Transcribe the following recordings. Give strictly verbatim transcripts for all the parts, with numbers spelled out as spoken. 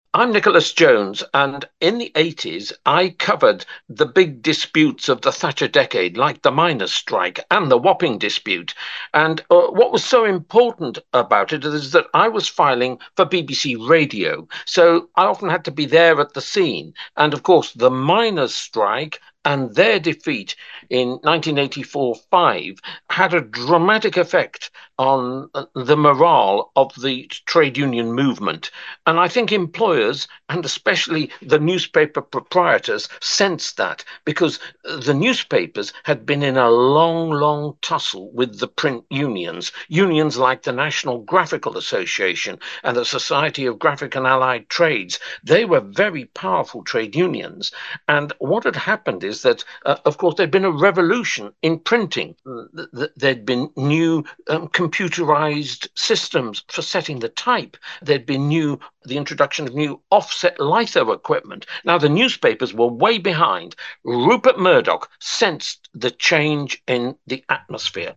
I'm Nicholas Jones, and in the eighties, I covered the big disputes of the Thatcher decade, like the miners' strike and the Wapping dispute. And uh, what was so important about it is that I was filing for B B C Radio. So I often had to be there at the scene. And of course, the miners' strike and their defeat in nineteen eighty-four five had a dramatic effect on uh, the morale of the trade union movement. And I think employers, and especially the newspaper proprietors, sensed that because the newspapers had been in a long, long tussle with the print unions, unions like the National Graphical Association and the Society of Graphic and Allied Trades. They were very powerful trade unions. And what had happened is that, uh, of course, there'd been a revolution in printing. There'd been new um, computerized systems for setting the type. There'd been new the introduction of new offset litho equipment. Now, the newspapers were way behind. Rupert Murdoch sensed the change in the atmosphere.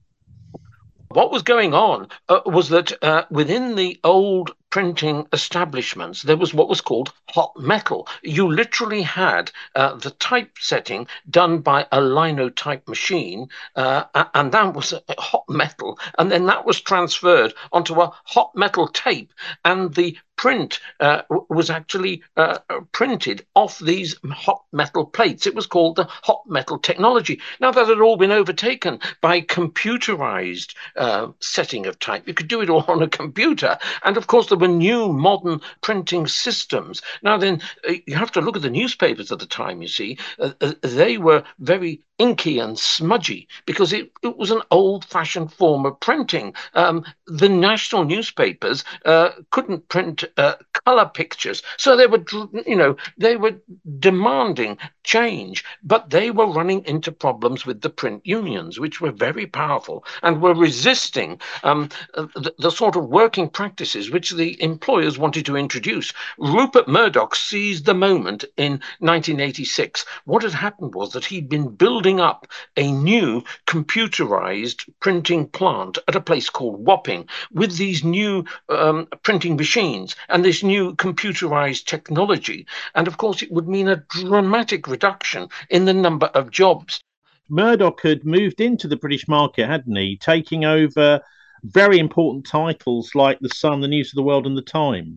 What was going on uh, was that uh, within the old printing establishments, there was what was called hot metal. You literally had uh, the typesetting done by a linotype machine, uh, and that was hot metal, and then that was transferred onto a hot metal tape, and the print uh, was actually uh, printed off these hot metal plates. It was called the hot metal technology. Now, that had all been overtaken by computerized uh, setting of type. You could do it all on a computer. And of course, there were new modern printing systems. Now, then, uh, you have to look at the newspapers at the time, you see. Uh, uh, they were very inky and smudgy because it, it was an old-fashioned form of printing. Um, the national newspapers uh, couldn't print uh, color pictures, so they were, you know, they were demanding change, but they were running into problems with the print unions, which were very powerful and were resisting um, the, the sort of working practices which the employers wanted to introduce. Rupert Murdoch seized the moment in nineteen eighty-six. What had happened was that he'd been building up a new computerized printing plant at a place called Wapping with these new um, printing machines and this new computerized technology. And of course, it would mean a dramatic reduction in the number of jobs. Murdoch had moved into the British market, hadn't he? Taking over very important titles like The Sun, The News of the World, and The Times.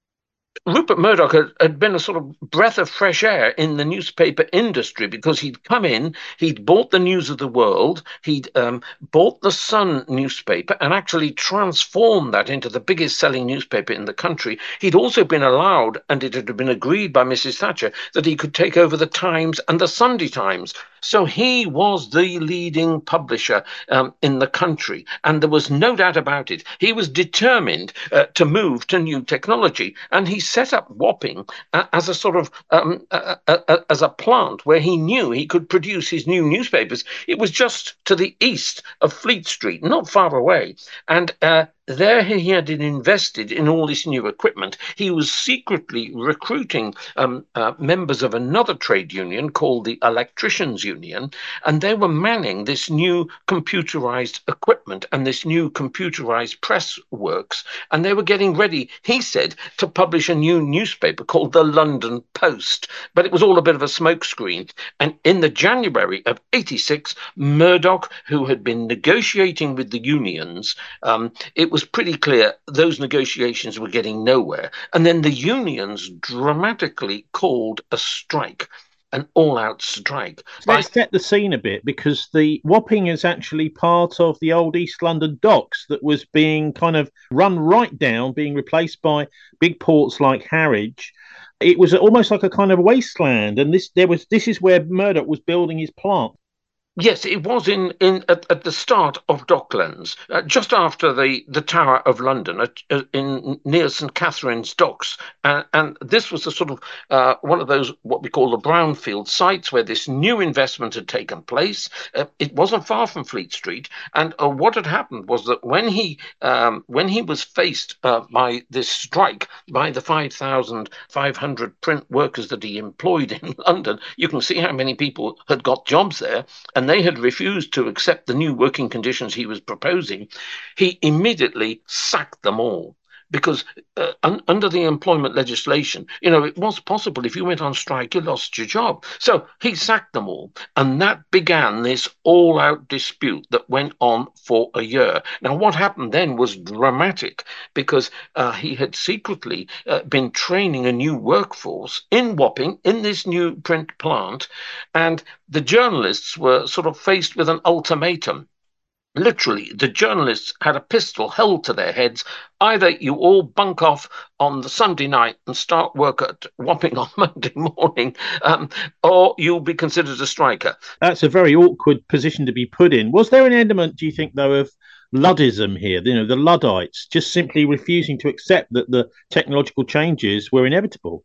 Rupert Murdoch had, had been a sort of breath of fresh air in the newspaper industry because he'd come in, he'd bought the News of the World, he'd um, bought the Sun newspaper and actually transformed that into the biggest selling newspaper in the country. He'd also been allowed, and it had been agreed by Missus Thatcher, that he could take over the Times and the Sunday Times. So he was the leading publisher um, in the country, and there was no doubt about it. He was determined uh, to move to new technology, and he set up Wapping uh, as a sort of um, uh, uh, uh, as a plant where he knew he could produce his new newspapers. It was just to the east of Fleet Street, not far away, and uh, there he had invested in all this new equipment. He was secretly recruiting um, uh, members of another trade union called the Electricians Union, and they were manning this new computerized equipment and this new computerized press works, and they were getting ready, he said, to publish a new newspaper called the London Post. But it was all a bit of a smokescreen. And in the January of eighty-six, Murdoch, who had been negotiating with the unions, um, it was pretty clear those negotiations were getting nowhere. And then the unions dramatically called a strike, an all-out strike. Let's set the scene a bit, because the Wapping is actually part of the old East London docks that was being kind of run right down, being replaced by big ports like Harwich. It was almost like a kind of wasteland, and this there was this is where Murdoch was building his plant. Yes, it was in, in at, at the start of Docklands, uh, just after the, the Tower of London, at, uh, in near St Catherine's Docks, uh, and this was a sort of uh, one of those what we call the brownfield sites where this new investment had taken place. Uh, it wasn't far from Fleet Street, and uh, what had happened was that when he um, when he was faced uh, by this strike by the five thousand five hundred print workers that he employed in London, you can see how many people had got jobs there, and and they had refused to accept the new working conditions he was proposing. He immediately sacked them all because uh, un- under the employment legislation, you know, it was possible if you went on strike, you lost your job. So he sacked them all. And that began this all out dispute that went on for a year. Now, what happened then was dramatic because uh, he had secretly uh, been training a new workforce in Wapping, in this new print plant. And the journalists were sort of faced with an ultimatum. Literally, the journalists had a pistol held to their heads. Either you all bunk off on the Sunday night and start work at Wapping on Monday morning, um, or you'll be considered a striker. That's a very awkward position to be put in. Was there an element, do you think, though, of Luddism here? You know, the Luddites just simply refusing to accept that the technological changes were inevitable?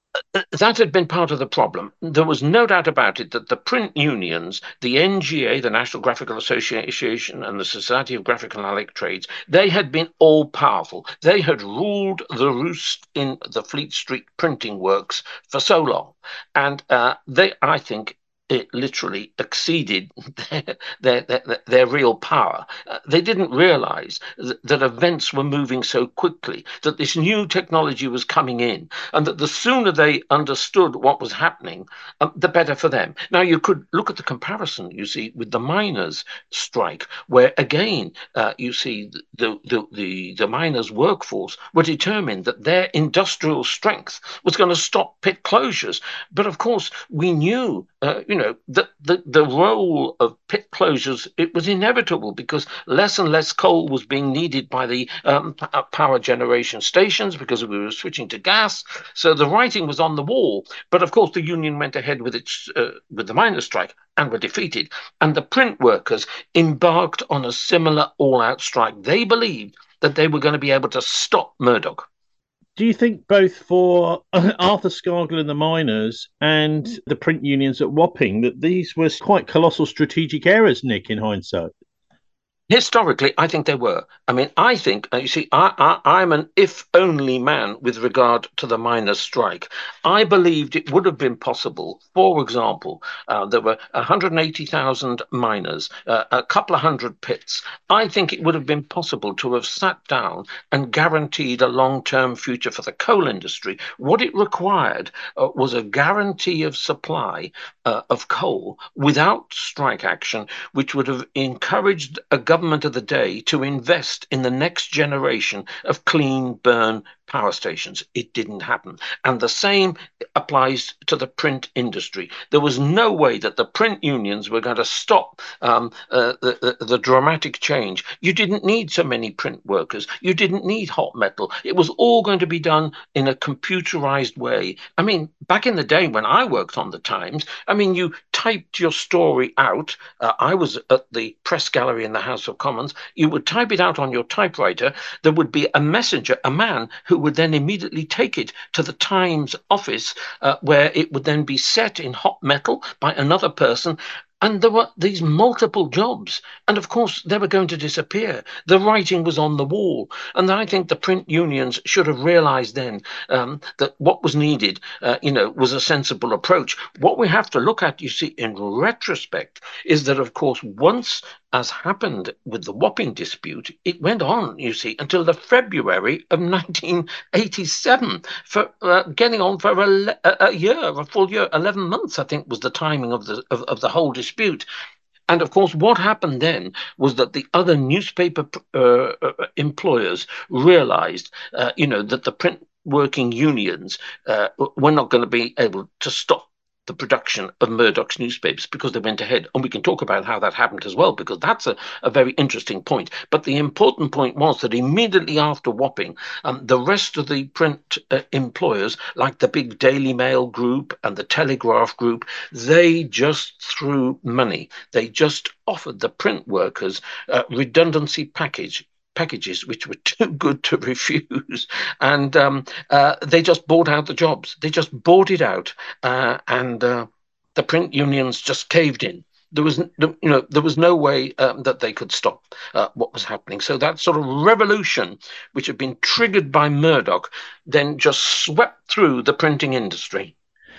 That had been part of the problem. There was no doubt about it that the print unions, the N G A, the National Graphical Association, and the Society of Graphical and Allied Trades, they had been all powerful. They had ruled the roost in the Fleet Street printing works for so long. And uh, they, I think, it literally exceeded their, their, their, their real power. Uh, they didn't realize that, that events were moving so quickly, that this new technology was coming in, and that the sooner they understood what was happening, um, the better for them. Now, you could look at the comparison, you see, with the miners' strike, where again, uh, you see, the, the, the, the miners' workforce were determined that their industrial strength was going to stop pit closures. But of course, we knew, uh, you know, the, the, the role of pit closures, it was inevitable because less and less coal was being needed by the um, power generation stations because we were switching to gas. So the writing was on the wall. But of course, the union went ahead with its uh, with the miners' strike and were defeated. And the print workers embarked on a similar all-out strike. They believed that they were going to be able to stop Murdoch. Do you think both for Arthur Scargill and the miners and the print unions at Wapping that these were quite colossal strategic errors, Nick, in hindsight? Historically, I think there were. I mean, I think, uh, you see, I, I, I'm an if only man with regard to the miners' strike. I believed it would have been possible. For example, uh, there were one hundred eighty thousand miners, uh, a couple of hundred pits. I think it would have been possible to have sat down and guaranteed a long term future for the coal industry. What it required uh, was a guarantee of supply uh, of coal without strike action, which would have encouraged a government of the day to invest in the next generation of clean burn power stations. It didn't happen. And the same applies to the print industry. There was no way that the print unions were going to stop um, uh, the, the, the dramatic change. You didn't need so many print workers. You didn't need hot metal. It was all going to be done in a computerized way. I mean, back in the day when I worked on the Times, I mean, you typed your story out. Uh, I was at the press gallery in the House of Commons. You would type it out on your typewriter. There would be a messenger, a man who would then immediately take it to the Times office, uh, where it would then be set in hot metal by another person. And there were these multiple jobs. And of course, they were going to disappear. The writing was on the wall. And I think the print unions should have realized then um, that what was needed, uh, you know, was a sensible approach. What we have to look at, you see, in retrospect, is that, of course, once, as happened with the Wapping dispute, it went on, you see, until the February of nineteen eighty-seven, for uh, getting on for a, a year, a full year, eleven months, I think, was the timing of the of, of the whole dispute. And of course, what happened then was that the other newspaper uh, employers realized, uh, you know, that the print working unions uh, were not going to be able to stop the production of Murdoch's newspapers because they went ahead. And we can talk about how that happened as well, because that's a, a very interesting point. But the important point was that immediately after Wapping, um, the rest of the print uh, employers, like the big Daily Mail group and the Telegraph group, they just threw money. They just offered the print workers a redundancy package packages which were too good to refuse, and um, uh, they just bought out the jobs. They just bought it out, uh, and uh, the print unions just caved in. There was, you know, there was no way um, that they could stop uh, what was happening. So that sort of revolution, which had been triggered by Murdoch, then just swept through the printing industry.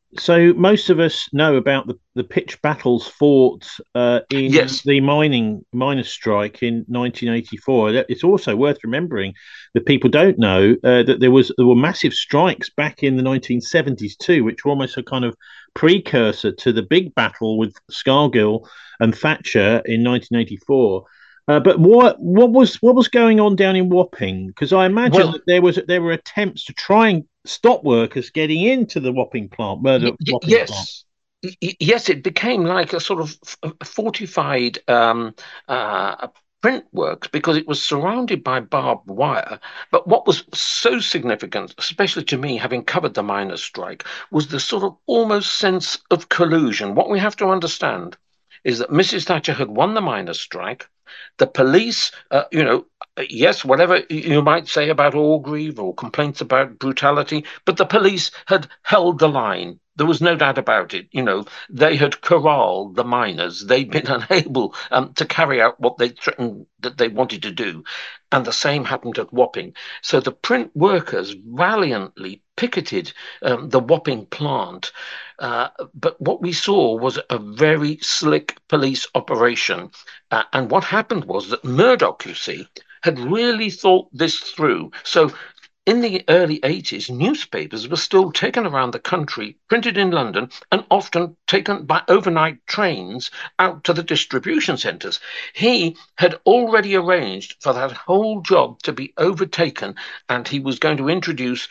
So most of us know about the, the pitched battles fought uh, in Yes. the mining miners' strike in nineteen eighty-four. It's also worth remembering that people don't know uh, that there was there were massive strikes back in the nineteen seventies too, which were almost a kind of precursor to the big battle with Scargill and Thatcher in nineteen eighty-four. Uh, but what what was what was going on down in Wapping? Because I imagine Well, that there was there were attempts to try and stop workers getting into the Wapping plant, y- Murdoch's y- Wapping plant. yes. Y- y- Yes, it became like a sort of f- fortified um, uh, print works because it was surrounded by barbed wire. But what was so significant, especially to me, having covered the miners' strike, was the sort of almost sense of collusion. What we have to understand is that Missus Thatcher had won the miners' strike. The police, uh, you know, uh, yes, whatever you might say about Orgreave or complaints about brutality, but the police had held the line. There was no doubt about it. You know, they had corralled the miners. They'd been unable um, to carry out what they threatened that they wanted to do. And the same happened at Wapping. So the print workers valiantly picketed um, the Wapping plant. Uh, but what we saw was a very slick police operation. Uh, and what happened was that Murdoch, you see, had really thought this through. So in the early eighties, newspapers were still taken around the country, printed in London, and often taken by overnight trains out to the distribution centres. He had already arranged for that whole job to be overtaken, and he was going to introduce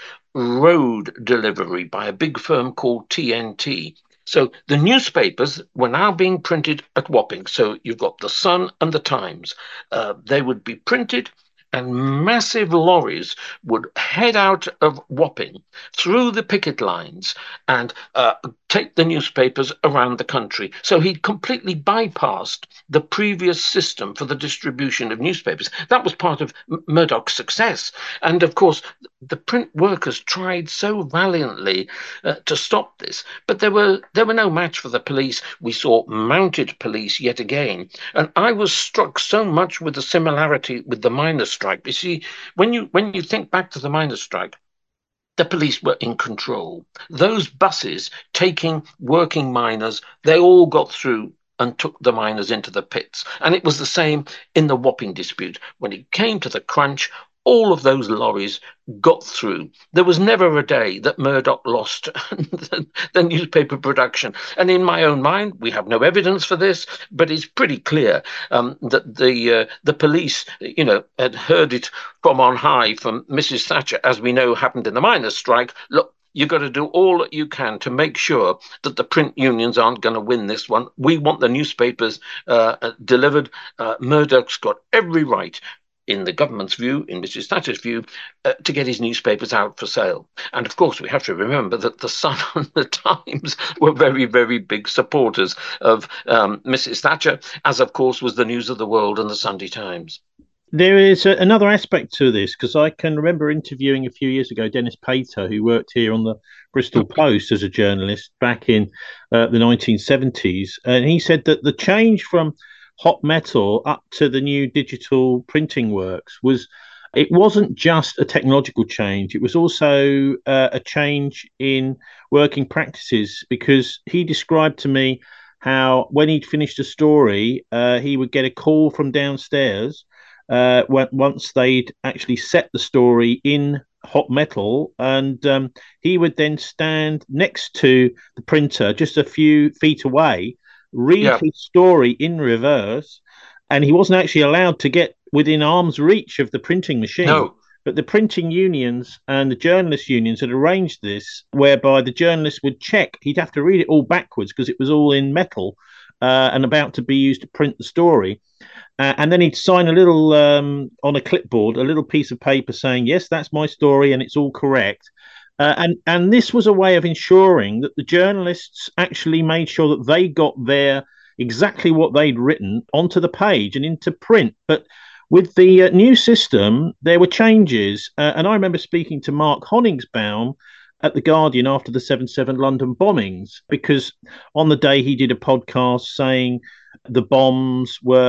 road delivery by a big firm called T N T. So the newspapers were now being printed at Wapping. So you've got the Sun and the Times. Uh, they would be printed and massive lorries would head out of Wapping through the picket lines and uh, take the newspapers around the country. So he'd completely bypassed the previous system for the distribution of newspapers. That was part of M- Murdoch's success. And of course, the print workers tried so valiantly uh, to stop this, but there were there were no match for the police. We saw mounted police yet again, and I was struck so much with the similarity with the miners' strike. You see, when you when you think back to the miners' strike, the police were in control. Those buses taking working miners, they all got through and took the miners into the pits. And it was the same in the Wapping dispute. When it came to the crunch, all of those lorries got through. There was never a day that Murdoch lost the, the newspaper production. And in my own mind, we have no evidence for this, but it's pretty clear um, that the uh, the police, you know, had heard it from on high from Missus Thatcher, as we know happened in the miners' strike. Look, you've got to do all that you can to make sure that the print unions aren't going to win this one. We want the newspapers uh, delivered. Uh, Murdoch's got every right, in the government's view, in Missus Thatcher's view, uh, to get his newspapers out for sale. And of course, we have to remember that the Sun and the Times were very, very big supporters of um, Missus Thatcher, as of course was the News of the World and the Sunday Times. There is a, another aspect to this because I can remember interviewing a few years ago Dennis Pater, who worked here on the Bristol Post as a journalist back in uh, the nineteen seventies. And he said that the change from hot metal up to the new digital printing works was it wasn't just a technological change, it was also uh, a change in working practices because he described to me how when he'd finished a story, uh, he would get a call from downstairs uh, once they'd actually set the story in hot metal, and um, he would then stand next to the printer just a few feet away, read Yeah, his story in reverse, and he wasn't actually allowed to get within arm's reach of the printing machine. no, But the printing unions and the journalist unions had arranged this whereby the journalist would check, he'd have to read it all backwards because it was all in metal uh, and about to be used to print the story. Uh, and then he'd sign a little um, on a clipboard, a little piece of paper saying, "Yes, that's my story, and it's all correct." Uh, and and this was a way of ensuring that the journalists actually made sure that they got their exactly what they'd written onto the page and into print. But with the uh, new system, there were changes, uh, and I remember speaking to Mark Honningsbaum at the Guardian after the seven seven London bombings because on the day he did a podcast saying the bombs were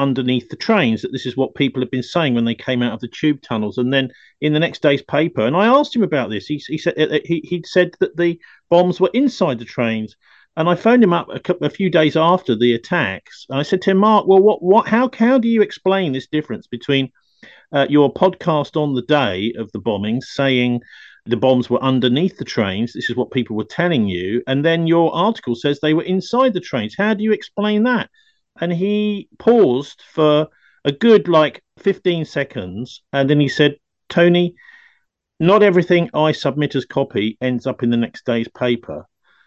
underneath the trains, that this is what people had been saying when they came out of the tube tunnels. And then in the next day's paper, and I asked him about this, he, he said uh, he, he'd said that the bombs were inside the trains. And I phoned him up a, couple, a few days after the attacks. And I said to him, Mark, well, what, what, how, how do you explain this difference between uh, your podcast on the day of the bombings saying the bombs were underneath the trains, this is what people were telling you, and then your article says they were inside the trains? How do you explain that? And he paused for a good like fifteen seconds, and then he said, Tony, not everything I submit as copy ends up in the next day's paper.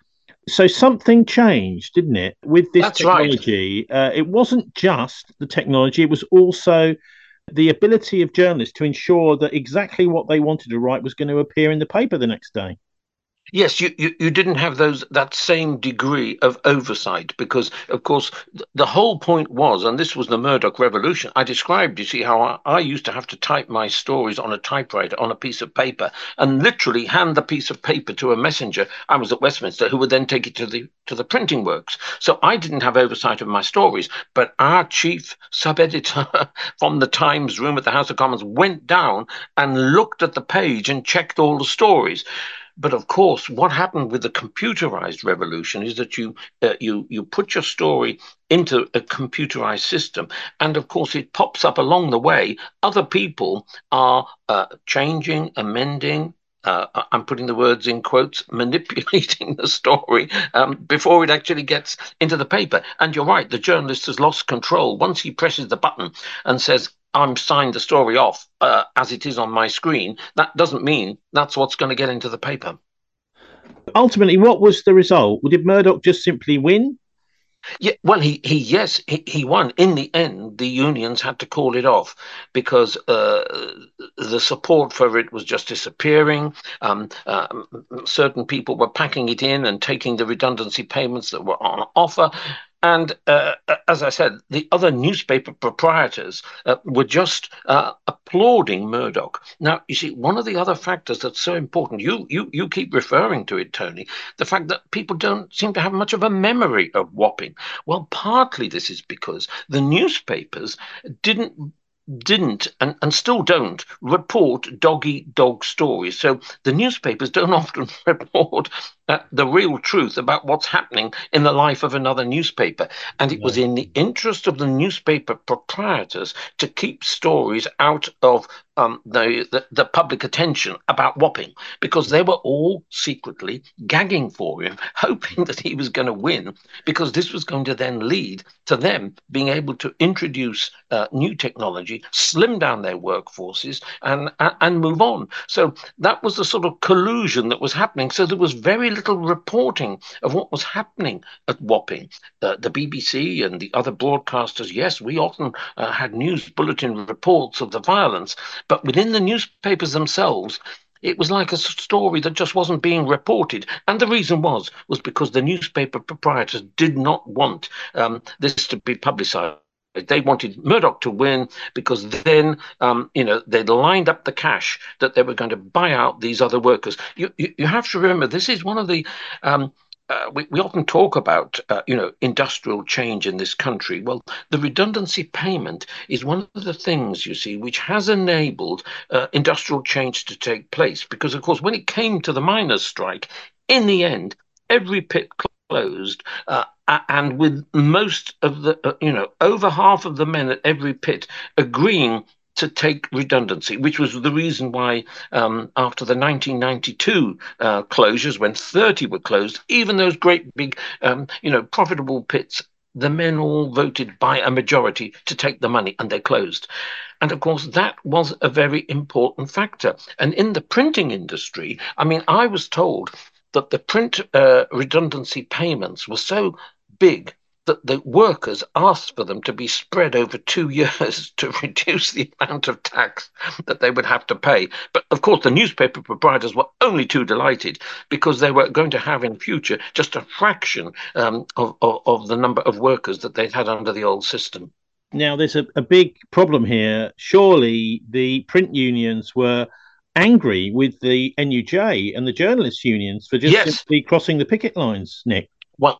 So something changed, didn't it, with this That's technology? Right. Uh, it wasn't just the technology, it was also the ability of journalists to ensure that exactly what they wanted to write was going to appear in the paper the next day. Yes, you, you, you didn't have those that same degree of oversight because, of course, th- the whole point was, and this was the Murdoch revolution. I described, you see, how I, I used to have to type my stories on a typewriter on a piece of paper and literally hand the piece of paper to a messenger. I was at Westminster, who would then take it to the to the printing works. So I didn't have oversight of my stories, but our chief sub-editor from the Times room at the House of Commons went down and looked at the page and checked all the stories. But of course, what happened with the computerized revolution is that you uh, you you put your story into a computerized system, and of course, it pops up along the way. Other people are uh, changing, amending. Uh, I'm putting the words in quotes, manipulating the story um, before it actually gets into the paper. And you're right, the journalist has lost control. Once he presses the button and says, I'm signed the story off uh, as it is on my screen, that doesn't mean that's what's going to get into the paper. Ultimately, what was the result? Did Murdoch just simply win? Yeah, well, he, he yes, he, he won. In the end, the unions had to call it off because uh, the support for it was just disappearing. Um, uh, certain people were packing it in and taking the redundancy payments that were on offer. And uh, as I said, the other newspaper proprietors uh, were just uh, applauding Murdoch. Now, you see, one of the other factors that's so important, you, you, you keep referring to it, Tony, the fact that people don't seem to have much of a memory of Wapping. Well, partly this is because the newspapers didn't didn't and, and still don't report dog eat dog stories. So the newspapers don't often report uh, the real truth about what's happening in the life of another newspaper. And it was No. in the interest of the newspaper proprietors to keep stories out of um, the, the, the public attention about Wapping, because they were all secretly gagging for him, hoping that he was going to win, because this was going to then lead to them being able to introduce uh, new technology, slim down their workforces, and and move on. So that was the sort of collusion that was happening. So there was very little reporting of what was happening at Wapping. Uh, the B B C and the other broadcasters, yes, we often uh, had news bulletin reports of the violence, but within the newspapers themselves, it was like a story that just wasn't being reported. And the reason was, was because the newspaper proprietors did not want um, this to be publicized. They wanted Murdoch to win because then, um, you know, they'd lined up the cash that they were going to buy out these other workers. You, you, you have to remember, this is one of the um, uh, we, we often talk about, uh, you know, industrial change in this country. Well, the redundancy payment is one of the things, you see, which has enabled uh, industrial change to take place. Because, of course, when it came to the miners' strike, in the end, every pit closed, uh, and with most of the, uh, you know, over half of the men at every pit agreeing to take redundancy, which was the reason why um, after the nineteen ninety-two uh, closures, when thirty were closed, even those great big, um, you know, profitable pits, the men all voted by a majority to take the money and they closed. And of course, that was a very important factor. And in the printing industry, I mean, I was told that the print uh, redundancy payments were so big that the workers asked for them to be spread over two years to reduce the amount of tax that they would have to pay. But of course, the newspaper proprietors were only too delighted because they were going to have in future just a fraction um, of, of, of the number of workers that they'd had under the old system. Now, there's a, a big problem here. Surely the print unions were angry with the N U J and the journalists' unions for just Yes. simply crossing the picket lines, Nick. Well,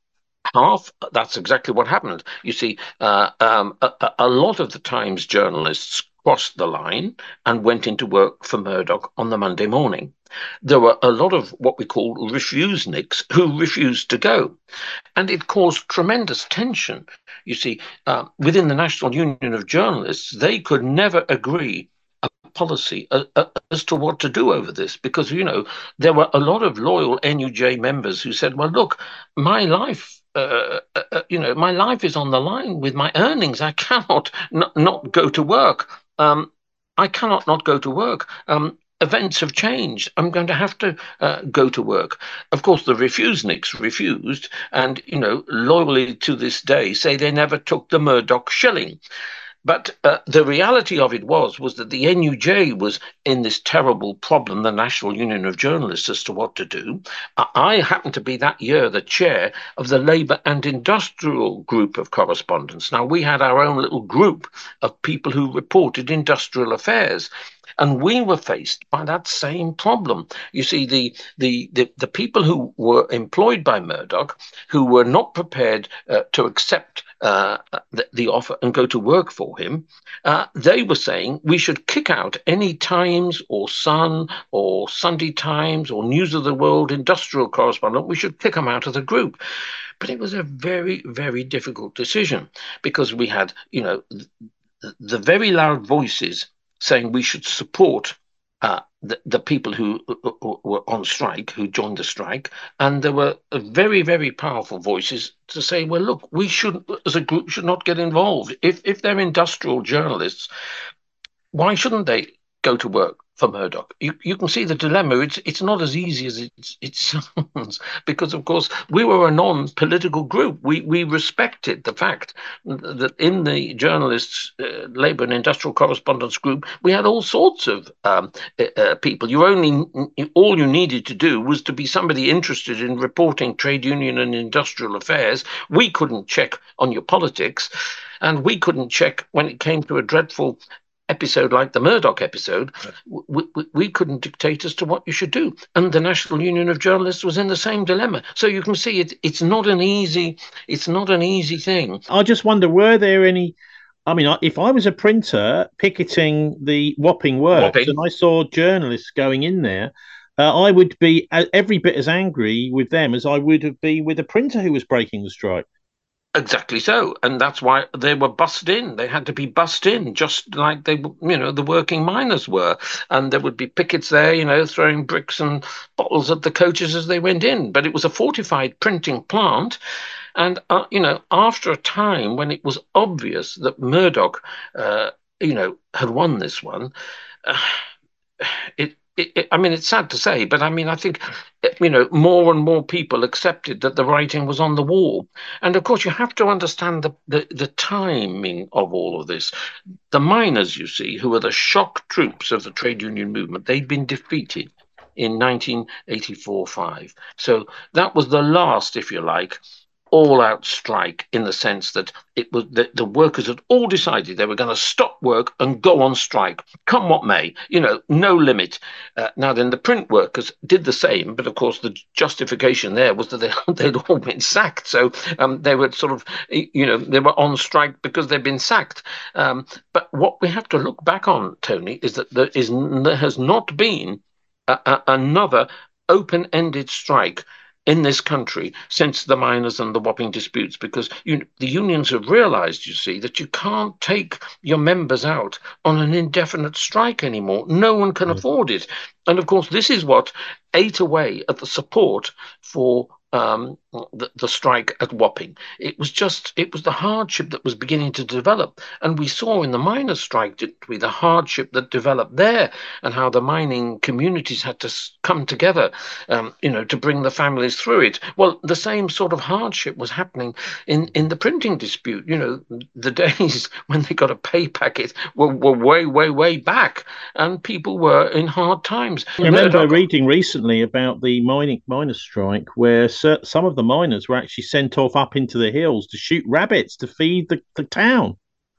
Half, that's exactly what happened. You see, uh, um, a, a lot of the Times journalists crossed the line and went into work for Murdoch on the Monday morning. There were a lot of what we call refuseniks who refused to go. And it caused tremendous tension. You see, uh, within the National Union of Journalists, they could never agree a policy uh, uh, as to what to do over this because, you know, there were a lot of loyal N U J members who said, well, look, my life. Uh, uh, uh, you know, my life is on the line with my earnings. I cannot n- not go to work. Um, I cannot not go to work. Um, events have changed. I'm going to have to uh, go to work. Of course, the refuseniks refused, and you know, loyally to this day, say they never took the Murdoch shilling. But uh, the reality of it was was that the N U J was in this terrible problem, the National Union of Journalists, as to what to do. I, I happened to be that year the chair of the Labour and Industrial Group of Correspondents. Now, we had our own little group of people who reported industrial affairs. And we were faced by that same problem. You see, the the the, the people who were employed by Murdoch, who were not prepared uh, to accept uh, the, the offer and go to work for him, uh, they were saying we should kick out any Times or Sun or Sunday Times or News of the World industrial correspondent. We should kick them out of the group. But it was a very, very difficult decision because we had, you know, the, the very loud voices saying we should support uh, the, the people who, who were on strike, who joined the strike. And there were very, very powerful voices to say, well, look, we should, as a group, should not get involved. If, if they're industrial journalists, why shouldn't they go to work for Murdoch? You, you can see the dilemma. It's it's not as easy as it, it sounds because, of course, we were a non-political group. We we respected the fact that in the journalists, uh, Labour and Industrial Correspondents group, we had all sorts of um, uh, people. You only all you needed to do was to be somebody interested in reporting trade union and industrial affairs. We couldn't check on your politics, and we couldn't check when it came to a dreadful episode like the Murdoch episode, we, we, we couldn't dictate as to what you should do. And the National Union of Journalists was in the same dilemma. So you can see it, it's not an easy, it's not an easy thing. I just wonder, were there any, I mean, if I was a printer picketing the Wapping Works Wapping. and I saw journalists going in there, uh, I would be every bit as angry with them as I would have been with a printer who was breaking the strike. Exactly so, and that's why they were bussed in. They had to be bussed in, just like they, you know, the working miners were, and there would be pickets there, you know, throwing bricks and bottles at the coaches as they went in. But it was a fortified printing plant, and uh, you know, after a time when it was obvious that Murdoch, uh, you know, had won this one, uh, it it, it, I mean, it's sad to say, but I mean, I think, you know, more and more people accepted that the writing was on the wall. And of course, you have to understand the, the, the timing of all of this. The miners, you see, who were the shock troops of the trade union movement, they'd been defeated in nineteen eighty-four five. So that was the last, if you like, all-out strike in the sense that it was the, the workers had all decided they were going to stop work and go on strike, come what may, you know, no limit. Uh, now then, the print workers did the same, but of course the justification there was that they, they'd all been sacked. So um, they were sort of, you know, they were on strike because they'd been sacked. Um, but what we have to look back on, Tony, is that there is there has not been a, a, another open-ended strike in this country since the miners and the Wapping disputes, because you, the unions have realized, you see, that you can't take your members out on an indefinite strike anymore. No one can mm. afford it. And of course, this is what ate away at the support for um, the, the strike at Wapping. It was just, it was the hardship that was beginning to develop. And we saw in the miners' strike, didn't we, the hardship that developed there and how the mining communities had to come together, um, you know, to bring the families through it. Well, the same sort of hardship was happening in, in the printing dispute. You know, the days when they got a pay packet were, were way, way, way back, and people were in hard times. I remember Murdoch, reading recently about the mining miners' strike, where some of the miners were actually sent off up into the hills to shoot rabbits to feed the, the town.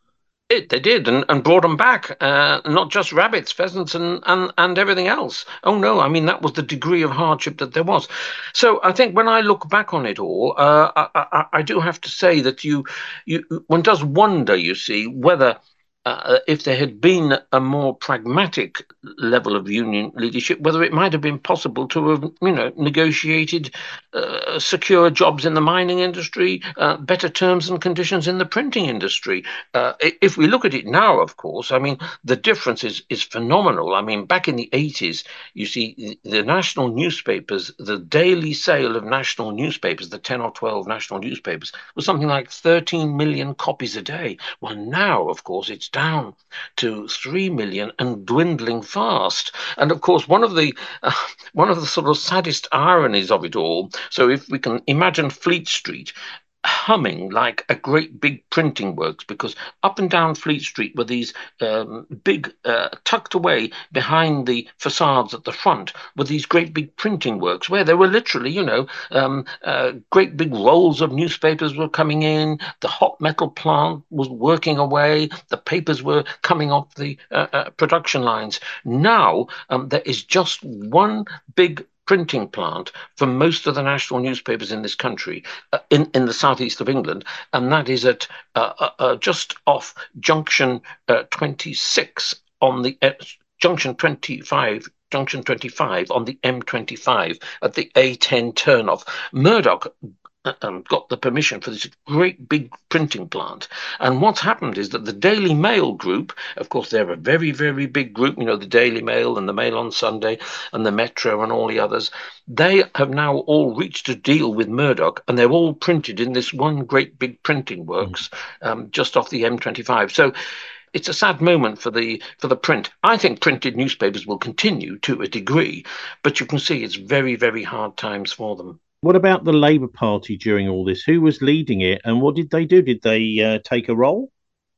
It, they did, and, and brought them back, uh, not just rabbits, pheasants, and, and, and everything else. Oh, no, I mean, that was the degree of hardship that there was. So I think when I look back on it all, uh, I, I, I do have to say that you, you, one does wonder, you see, whether uh, if there had been a more pragmatic level of union leadership, whether it might have been possible to have, you know, negotiated uh, secure jobs in the mining industry, uh, better terms and conditions in the printing industry. Uh, if we look at it now, of course, I mean, the difference is, is phenomenal. I mean, back in the eighties, you see, the national newspapers, the daily sale of national newspapers, the ten or twelve national newspapers, was something like thirteen million copies a day. Well, now, of course, it's down to three million and dwindling fast. And of course, one of the uh, one of the sort of saddest ironies of it all. So, if we can imagine Fleet Street humming like a great big printing works, because up and down Fleet Street were these um, big, uh, tucked away behind the facades at the front, were these great big printing works where there were literally, you know, um, uh, great big rolls of newspapers were coming in, the hot metal plant was working away, the papers were coming off the uh, uh, production lines. Now um, there is just one big printing plant for most of the national newspapers in this country, uh, in, in the southeast of England, and that is at uh, uh, uh, just off junction uh, twenty-six on the uh, junction twenty-five. Junction twenty-five on the M twenty-five at the A ten turnoff. Murdoch um, got the permission for this great big printing plant. And what's happened is that the Daily Mail group, of course, they're a very, very big group, you know, the Daily Mail and the Mail on Sunday and the Metro and all the others, they have now all reached a deal with Murdoch, and they're all printed in this one great big printing works um, just off the M twenty-five. So it's a sad moment for the for the print. I think printed newspapers will continue to a degree, but you can see it's very, very hard times for them. What about the Labour Party during all this? Who was leading it, and what did they do? Did they uh, take a role?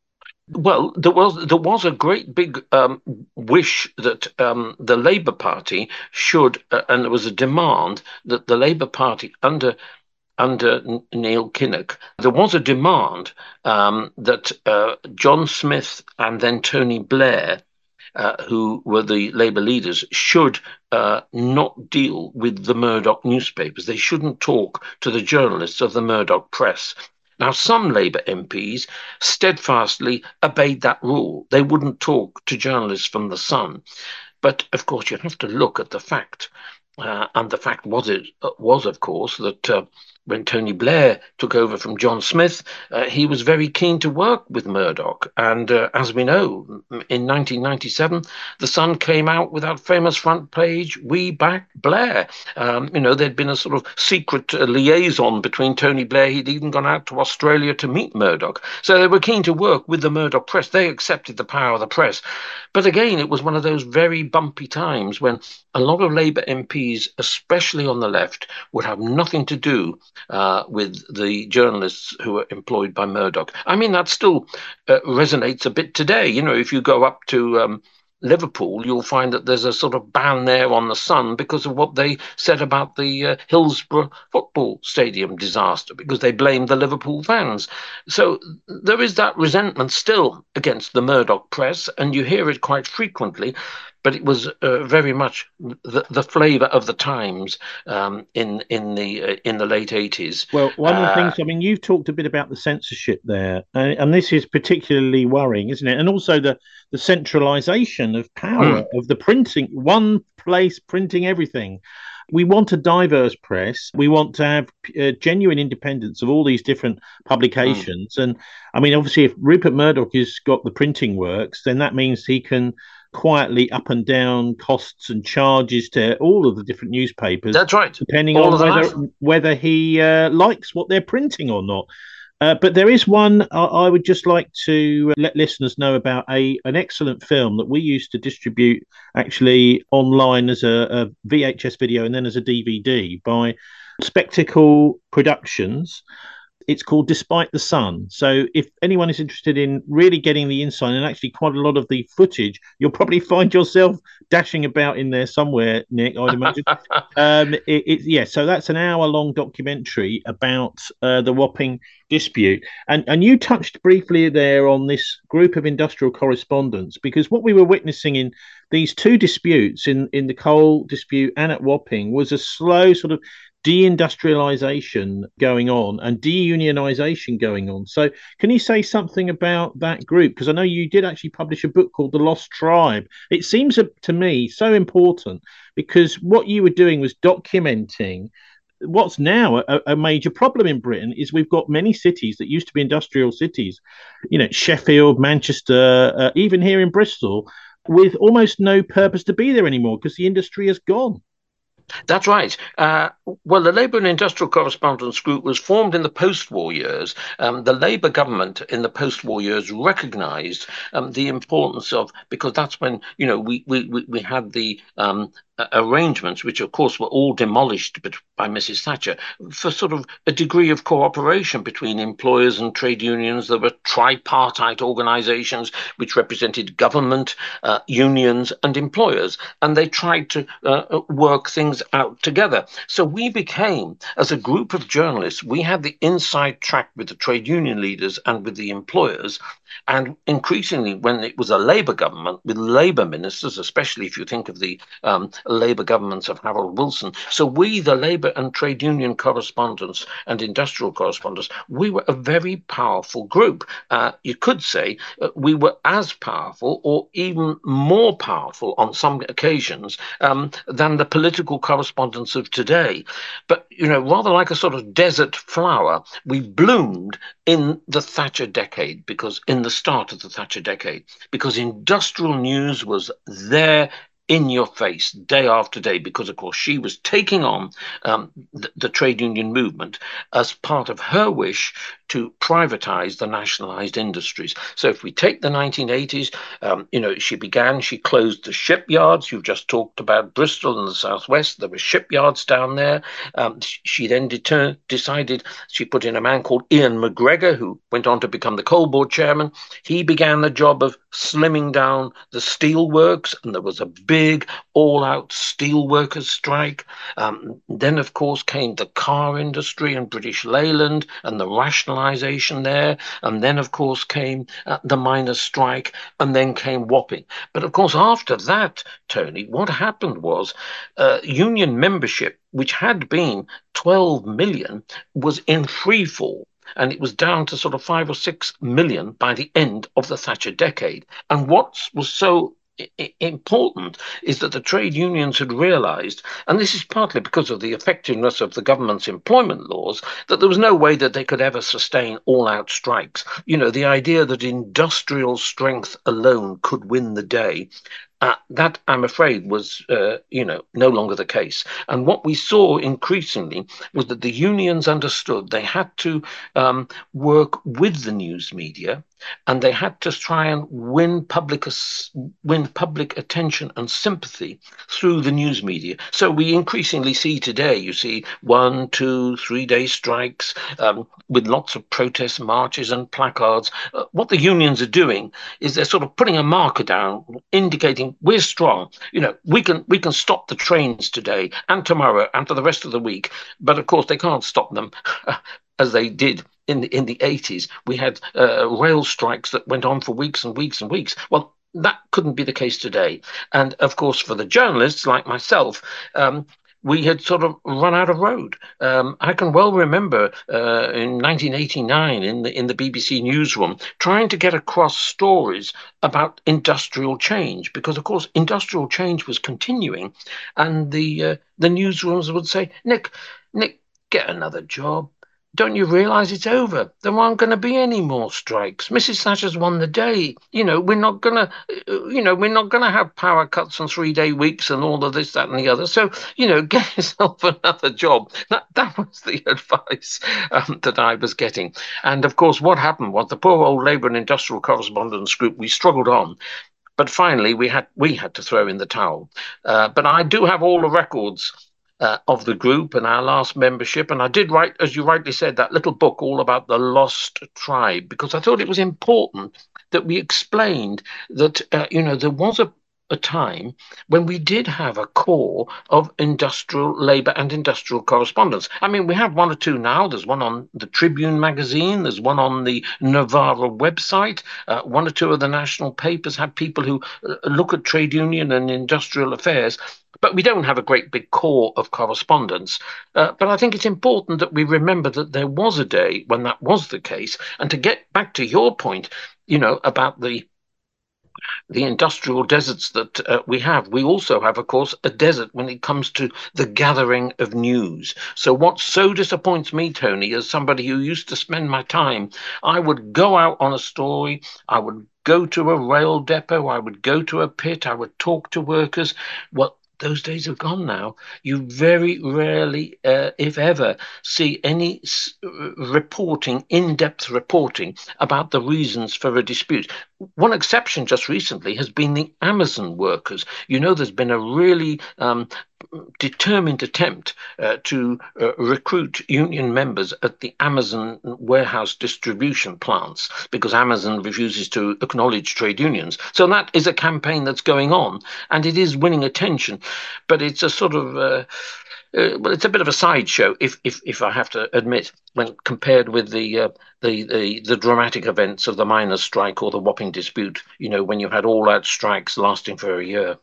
Well, there was there was a great big um, wish that um, the Labour Party should, uh, and there was a demand that the Labour Party under under Neil Kinnock, there was a demand um, that uh, John Smith and then Tony Blair, uh, who were the Labour leaders, should uh, not deal with the Murdoch newspapers. They shouldn't talk to the journalists of the Murdoch press. Now, some Labour M Ps steadfastly obeyed that rule. They wouldn't talk to journalists from The Sun. But, of course, you have to look at the fact. Uh, and the fact was, it was, of course, that uh, when Tony Blair took over from John Smith, uh, he was very keen to work with Murdoch. And uh, as we know, in nineteen ninety-seven, The Sun came out with that famous front page, "We back Blair." Um, you know, there'd been a sort of secret uh, liaison between Tony Blair. He'd even gone out to Australia to meet Murdoch. So they were keen to work with the Murdoch press. They accepted the power of the press. But again, it was one of those very bumpy times when a lot of Labour M Ps, especially on the left, would have nothing to do uh, with the journalists who were employed by Murdoch. I mean, that still uh, resonates a bit today. You know, if you go up to um, Liverpool, you'll find that there's a sort of ban there on the Sun because of what they said about the uh, Hillsborough football stadium disaster, because they blamed the Liverpool fans. So there is that resentment still against the Murdoch press, and you hear it quite frequently. But it was uh, very much the, the flavour of the times um, in in the uh, in the late eighties. Well, one of the Uh, things, I mean, you've talked a bit about the censorship there, and, and this is particularly worrying, isn't it? And also the, the centralisation of power mm, of the printing, one place printing everything. We want a diverse press. We want to have uh, genuine independence of all these different mm. publications. And I mean, obviously, if Rupert Murdoch has got the printing works, then that means he can quietly up and down costs and charges to all of the different newspapers, That's right. depending All on of the whether national. whether he uh, likes what they're printing or not. Uh, but there is one I, I would just like to let listeners know about, a an excellent film that we used to distribute actually online as a, a V H S video and then as a D V D by Spectacle Productions. it's called Despite the Sun. So if anyone is interested in really getting the insight, and actually quite a lot of the footage, you'll probably find yourself dashing about in there somewhere, Nick, I'd imagine. um, it, it, yeah, so that's an hour-long documentary about uh, the Wapping dispute. And, and you touched briefly there on this group of industrial correspondents, because what we were witnessing in these two disputes, in, in the coal dispute and at Wapping, was a slow sort of deindustrialization going on and deunionization going on. So can you say something about that group? Because I know you did actually publish a book called The Lost Tribe. It seems to me so important, because what you were doing was documenting what's now a, a major problem in Britain. Is we've got many cities that used to be industrial cities, you know, Sheffield, Manchester, uh, even here in Bristol, with almost no purpose to be there anymore because the industry has gone. That's right. Uh, well, the Labour and Industrial Correspondence Group was formed in the post-war years. Um, the Labour government in the post-war years recognised um, the importance of, because that's when, you know, we we we had the um, arrangements, which of course were all demolished by Missus Thatcher, for sort of a degree of cooperation between employers and trade unions. There were tripartite organisations which represented government, uh, unions and employers, and they tried to uh, work things out together. So we became, as a group of journalists, we had the inside track with the trade union leaders and with the employers. And increasingly, when it was a Labour government with Labour ministers, especially if you think of the um, Labour governments of Harold Wilson, so we, the Labour and trade union correspondents and industrial correspondents, we were a very powerful group. Uh, you could say uh, we were as powerful or even more powerful on some occasions um, than the political correspondents of today. But, you know, rather like a sort of desert flower, we bloomed in the Thatcher decade, because in the start of the Thatcher decade, because industrial news was there in your face day after day, because of course she was taking on um, the, the trade union movement as part of her wish to privatize the nationalized industries. So if we take the nineteen eighties, um, you know, she began, she closed the shipyards. You've just talked about Bristol in the southwest. There were shipyards down there. Um, she then deter- decided, she put in a man called Ian McGregor, who went on to become the coal board chairman. He began the job of slimming down the steel works, and there was a big all-out steel workers strike. Um, then, of course, came the car industry in British Leyland and the rationalisation there. And then, of course, came uh, the miners' strike, and then came Wapping. But, of course, after that, Tony, what happened was uh, union membership, which had been twelve million, was in free fall. And it was down to sort of five or six million by the end of the Thatcher decade. And what was so important is that the trade unions had realized, and this is partly because of the effectiveness of the government's employment laws, that there was no way that they could ever sustain all-out strikes. You know, the idea that industrial strength alone could win the day, Uh, that, I'm afraid, was, uh, you know, no longer the case. And what we saw increasingly was that the unions understood they had to um, work with the news media, and they had to try and win public win public attention and sympathy through the news media. So we increasingly see today, you see one, two, three-day strikes um, with lots of protest marches and placards. Uh, what the unions are doing is they're sort of putting a marker down, indicating we're strong. You know, we can we can stop the trains today and tomorrow and for the rest of the week. But of course, they can't stop them as they did in the in the eighties. We had uh, rail strikes that went on for weeks and weeks and weeks. Well, that couldn't be the case today. And of course, for the journalists like myself, um, we had sort of run out of road. Um, I can well remember uh, in nineteen eighty-nine in the in the B B C newsroom trying to get across stories about industrial change, because of course industrial change was continuing, and the uh, the newsrooms would say, Nick, Nick, get another job. Don't you realise it's over? There aren't going to be any more strikes. Missus Thatcher's won the day. You know, we're not going to, you know, we're not going to have power cuts and three-day weeks and all of this, that, and the other. So, you know, get yourself another job. That that was the advice um, that I was getting. And of course, what happened was the poor old Labour and Industrial Correspondence Group, we struggled on. But finally, we had we had to throw in the towel. Uh, but I do have all the records uh, of the group and our last membership. And I did write, as you rightly said, that little book all about the lost tribe, because I thought it was important that we explained that, uh, you know, there was a a time when we did have a core of industrial labor and industrial correspondence. I mean, we have one or two now. There's one on the Tribune magazine. There's one on the Novara website. Uh, one or two of the national papers have people who uh, look at trade union and industrial affairs. But we don't have a great big core of correspondence. Uh, but I think it's important that we remember that there was a day when that was the case. And to get back to your point, you know, about the the industrial deserts that uh, we have. We also have, of course, a desert when it comes to the gathering of news. So what so disappoints me, Tony, as somebody who used to spend my time, I would go out on a story, I would go to a rail depot, I would go to a pit, I would talk to workers. Well, those days are gone now. You very rarely, uh, if ever, see any s- reporting, in-depth reporting about the reasons for a dispute. One exception just recently has been the Amazon workers. You know, there's been a really um, determined attempt uh, to uh, recruit union members at the Amazon warehouse distribution plants because Amazon refuses to acknowledge trade unions. So that is a campaign that's going on, and it is winning attention, but it's a sort of uh, uh, well, it's a bit of a sideshow, if if if I have to admit, when compared with the uh, the, the the dramatic events of the miners' strike or the Wapping dispute. You know, when you had all-out strikes lasting for a year.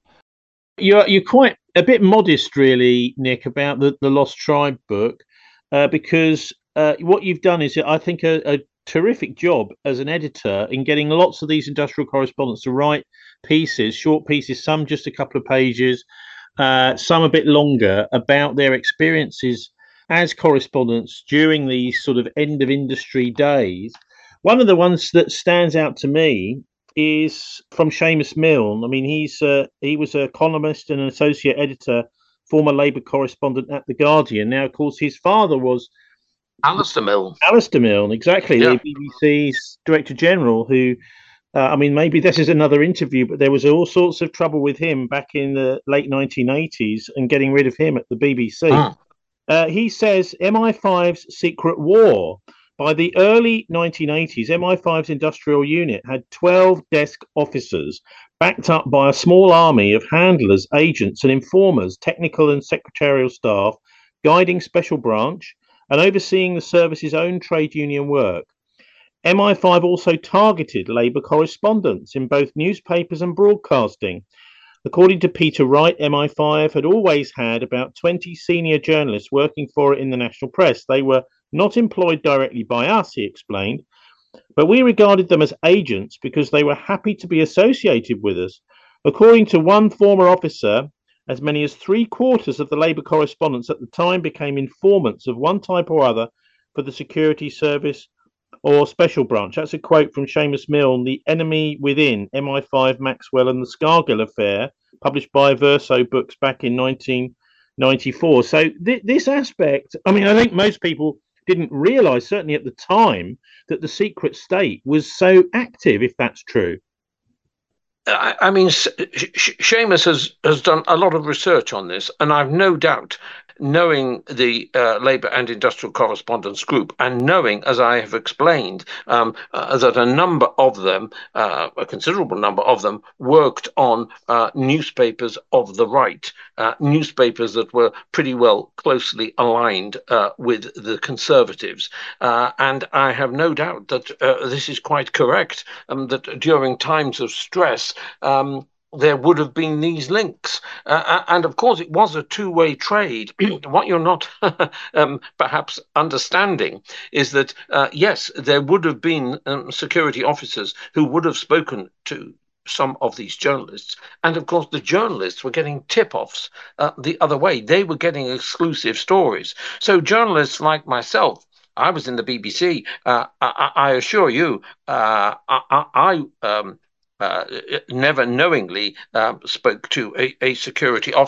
You're you're quite a bit modest, really, Nick, about the, the Lost Tribe book, uh, because uh, what you've done is, I think, a, a terrific job as an editor in getting lots of these industrial correspondents to write pieces, short pieces, some just a couple of pages, uh, some a bit longer, about their experiences as correspondents during these sort of end of industry days. One of the ones that stands out to me is from Seamus Milne. I mean, he's uh, he was an economist and an associate editor, former Labour correspondent at The Guardian. Now, of course, his father was Alistair Milne. Alistair Milne, exactly, Yeah. the B B C's Director General, who, uh, I mean, maybe this is another interview, but there was all sorts of trouble with him back in the late nineteen eighties and getting rid of him at the B B C. Mm. Uh, he says M I five's secret war. By the early nineteen eighties, M I five's industrial unit had twelve desk officers backed up by a small army of handlers, agents, and informers, technical and secretarial staff, guiding special branch and overseeing the service's own trade union work. M I five also targeted Labour correspondents in both newspapers and broadcasting. According to Peter Wright, M I five had always had about twenty senior journalists working for it in the national press. They were not employed directly by us, he explained, but we regarded them as agents because they were happy to be associated with us. According to one former officer, as many as three quarters of the Labour correspondents at the time became informants of one type or other for the security service or special branch. That's a quote from Seamus Milne, The Enemy Within, M I five, Maxwell and the Scargill Affair, published by Verso Books back in nineteen ninety-four. So th- this aspect, I mean, I think most people didn't realise, certainly at the time, that the secret state was so active, if that's true. I, I mean, Seamus has, has done a lot of research on this, and I've no doubt, knowing the uh, Labour and Industrial Correspondence Group, and knowing, as I have explained, um, uh, that a number of them, uh, a considerable number of them, worked on uh, newspapers of the right, uh, newspapers that were pretty well closely aligned uh, with the Conservatives. Uh, and I have no doubt that uh, this is quite correct, um, that during times of stress, um, there would have been these links. Uh, and of course, it was a two-way trade. What you're not um, perhaps understanding is that, uh, yes, there would have been um, security officers who would have spoken to some of these journalists. And of course, the journalists were getting tip-offs uh, the other way. They were getting exclusive stories. So journalists like myself, I was in the B B C. Uh, I, I assure you, uh, I, I um, Uh, never knowingly um, spoke to a, a security officer.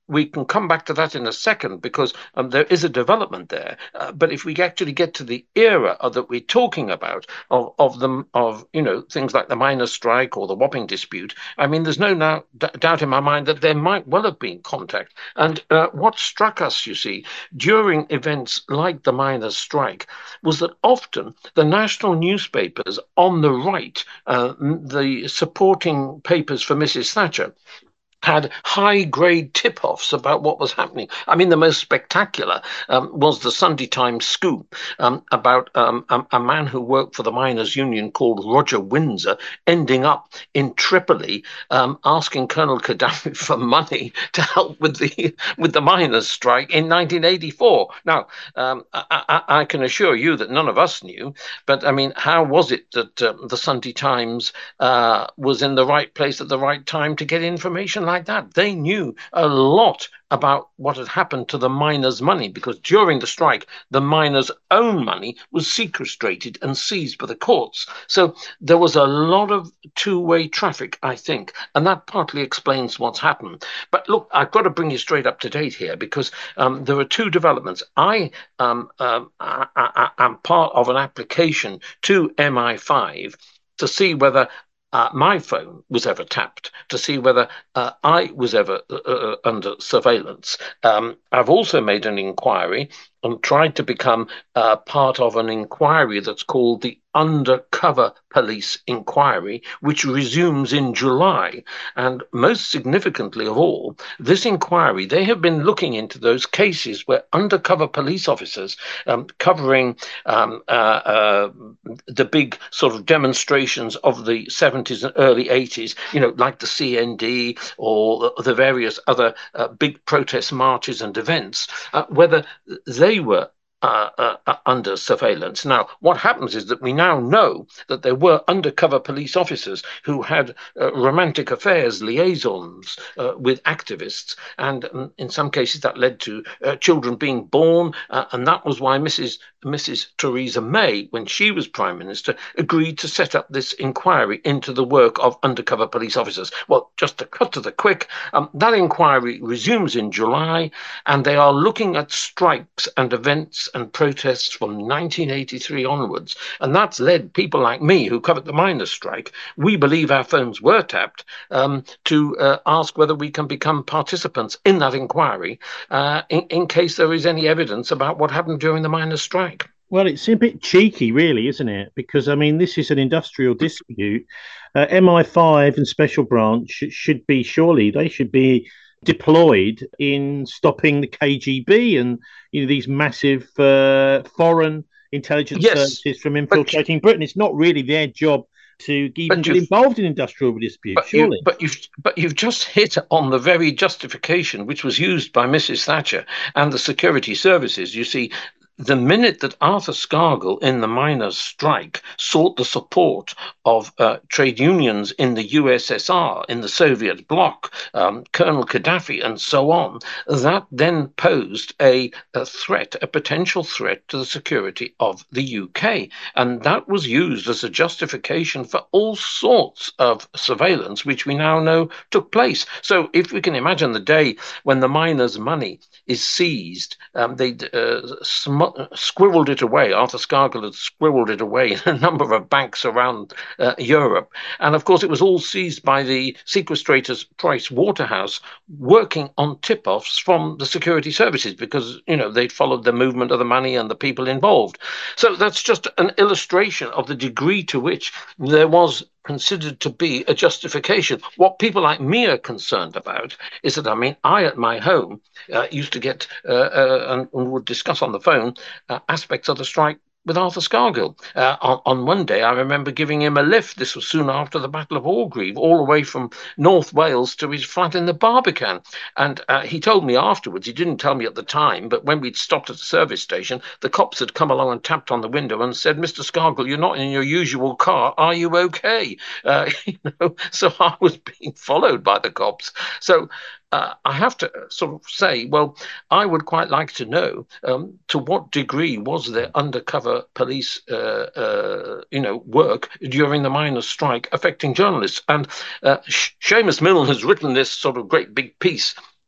we can come back to that in a second because um, there is a development there. Uh, but if we actually get to the era of, that we're talking about of of them of you know things like the miners' strike or the Wapping dispute, I mean, there's no now, d- doubt in my mind that there might well have been contact. And uh, what struck us, you see, during events like the miners' strike, was that often the national newspapers on the right, uh, the supporting papers for Missus Thatcher, had high-grade tip-offs about what was happening. I mean, the most spectacular um, was the Sunday Times scoop um, about um, a, a man who worked for the miners' union called Roger Windsor ending up in Tripoli um, asking Colonel Gaddafi for money to help with the with the miners' strike in nineteen eighty-four. Now, um, I, I, I can assure you that none of us knew, but I mean, how was it that um, the Sunday Times uh, was in the right place at the right time to get information like like that? They knew a lot about what had happened to the miners' money because during the strike, the miners' own money was sequestrated and seized by the courts. So there was a lot of two-way traffic, I think, and that partly explains what's happened. But look, I've got to bring you straight up to date here because um, there are two developments. I um, um, I, I, I'm part of an application to M I five to see whether uh, my phone was ever tapped, to see whether uh, I was ever uh, uh, under surveillance. Um, I've also made an inquiry and tried to become uh, part of an inquiry that's called the Undercover Police Inquiry, which resumes in July. And most significantly of all, this inquiry, they have been looking into those cases where undercover police officers um, covering um, uh, uh, the big sort of demonstrations of the seventies and early eighties, you know, like the C N D or the various other uh, big protest marches and events, uh, whether they were uh, uh, uh, under surveillance. Now, what happens is that we now know that there were undercover police officers who had uh, romantic affairs, liaisons uh, with activists, and um, in some cases that led to uh, children being born, uh, and that was why Missus Missus Theresa May, when she was Prime Minister, agreed to set up this inquiry into the work of undercover police officers. Well, just to cut to the quick, um, that inquiry resumes in July, and they are looking at strikes and events and protests from nineteen eighty-three onwards. And that's led people like me, who covered the miners' strike, we believe our phones were tapped, um, to uh, ask whether we can become participants in that inquiry uh, in, in case there is any evidence about what happened during the miners' strike. Well, it's a bit cheeky, really, isn't it? Because, I mean, this is an industrial dispute. Uh, M I five and Special Branch should be, surely, they should be deployed in stopping the K G B and, you know, these massive uh, foreign intelligence yes, services from infiltrating Britain. It's not really their job to even get involved in industrial disputes, but surely. You, but you've but you've just hit on the very justification which was used by Missus Thatcher and the security services. You see, the minute that Arthur Scargill in the miners' strike sought the support of uh, trade unions in the U S S R, in the Soviet bloc, um, Colonel Gaddafi, and so on, that then posed a, a threat, a potential threat to the security of the U K. And that was used as a justification for all sorts of surveillance, which we now know took place. So if we can imagine the day when the miners' money is seized, um, they uh, sm- squirreled it away. Arthur Scargill had squirreled it away in a number of banks around uh, Europe. And of course, it was all seized by the sequestrators Price Waterhouse, working on tip-offs from the security services because, you know, they'd followed the movement of the money and the people involved. So that's just an illustration of the degree to which there was considered to be a justification. What people like me are concerned about is that, I mean, I at my home uh, used to get uh, uh, and, and would discuss on the phone uh, aspects of the strike with Arthur Scargill. Uh, on, on one day, I remember giving him a lift. This was soon after the Battle of Orgreave, all the way from North Wales to his flat in the Barbican. And uh, he told me afterwards, he didn't tell me at the time, but when we'd stopped at the service station, the cops had come along and tapped on the window and said, "Mister Scargill, you're not in your usual car. Are you okay?" Uh, you know, so I was being followed by the cops. So Uh, I have to sort of say, well, I would quite like to know um, to what degree was there undercover police, uh, uh, you know, work during the miners' strike affecting journalists. And uh, Seamus Milne has written this sort of great big piece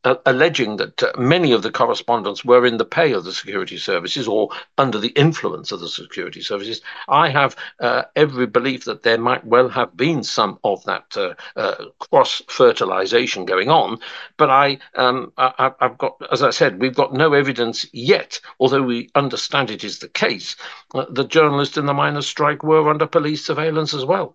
uh, alleging that uh, many of the correspondents were in the pay of the security services or under the influence of the security services. I have uh, every belief that there might well have been some of that uh, uh, cross-fertilization going on, but I, um, I, I've got, as I said, we've got no evidence yet, although we understand it is the case, uh, the journalists in the miners' strike were under police surveillance as well.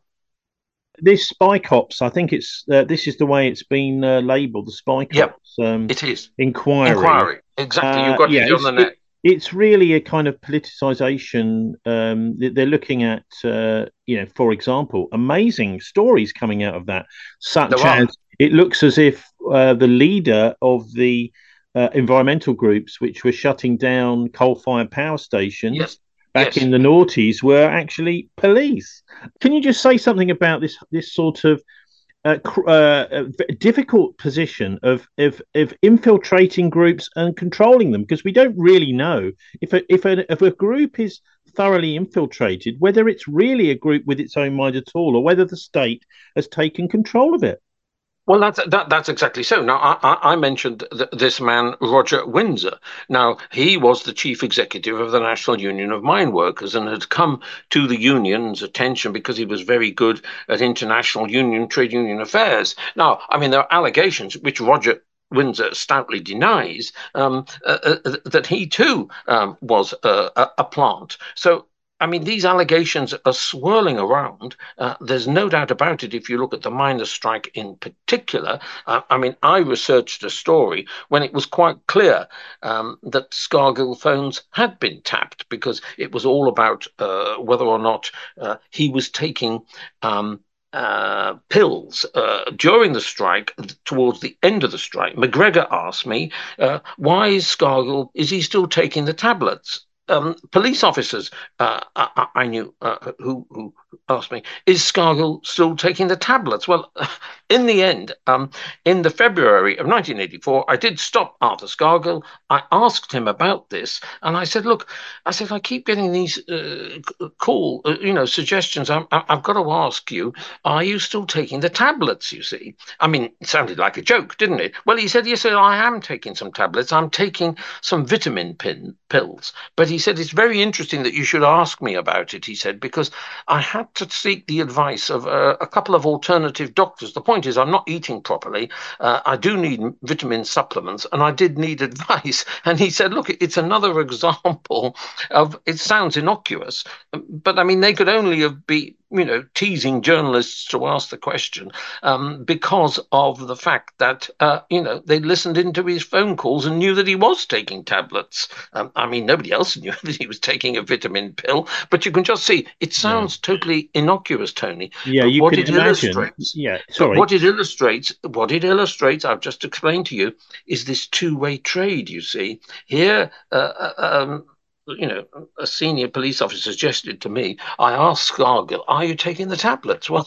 This spy cops, I think it's uh, this is the way it's been uh, labelled, the spy Yep, cops um, it is. inquiry. Inquiry, exactly. You've Uh, got yeah, it on it's, the it, net. it's really a kind of politicization. Um, they- they're looking at, uh, you know, for example, amazing stories coming out of that, There such are. as it looks as if uh, the leader of the uh, environmental groups, which were shutting down coal-fired power stations Yes, back yes. in the noughties, were actually police. Can you just say something about this this sort of uh, cr- uh, uh, difficult position of, of of infiltrating groups and controlling them, because we don't really know if a, if a, if a group is thoroughly infiltrated, whether it's really a group with its own mind at all, or whether the state has taken control of it. Well, that's that, that's exactly so. Now, I, I I mentioned th this man, Roger Windsor. Now, he was the chief executive of the National Union of Mine Workers and had come to the union's attention because he was very good at international union, trade union affairs. Now, I mean, there are allegations which Roger Windsor stoutly denies um, uh, uh, that he too um, was uh, a, a plant. So I mean, these allegations are swirling around. Uh, there's no doubt about it if you look at the miners' strike in particular. Uh, I mean, I researched a story when it was quite clear um, that Scargill phones had been tapped because it was all about uh, whether or not uh, he was taking. Um, uh, pills uh, during the strike, towards the end of the strike. McGregor asked me, uh, why is Scargill, is he still taking the tablets? Um, police officers uh, I, I knew uh, who, who asked me, is Scargill still taking the tablets? Well, in the end, um, in the February of nineteen eighty-four, I did stop Arthur Scargill. I asked him about this, and I said, look, I said, I keep getting these uh, call, uh, you know, suggestions. I'm, I've got to ask you, are you still taking the tablets, you see? I mean, it sounded like a joke, didn't it? Well, he said, yes, sir, I am taking some tablets. I'm taking some vitamin pin pills. But he said, it's very interesting that you should ask me about it, he said, because I had to seek the advice of uh, a couple of alternative doctors. The point is, I'm not eating properly. Uh, I do need vitamin supplements, and I did need advice. And he said, look, it's another example of, it sounds innocuous, but I mean, they could only have been, you know, teasing journalists to ask the question um, because of the fact that, uh, you know, they listened into his phone calls and knew that he was taking tablets. Um, I mean, nobody else knew that he was taking a vitamin pill, but you can just see it Yeah, sounds totally innocuous, Tony. yeah, But you what can it imagine. illustrates, Yeah, but sorry. what it illustrates, what it illustrates, I've just explained to you, is this two-way trade. You see here. Uh, uh, um, you know, a senior police officer suggested to me, I asked Scargill, are you taking the tablets? Well,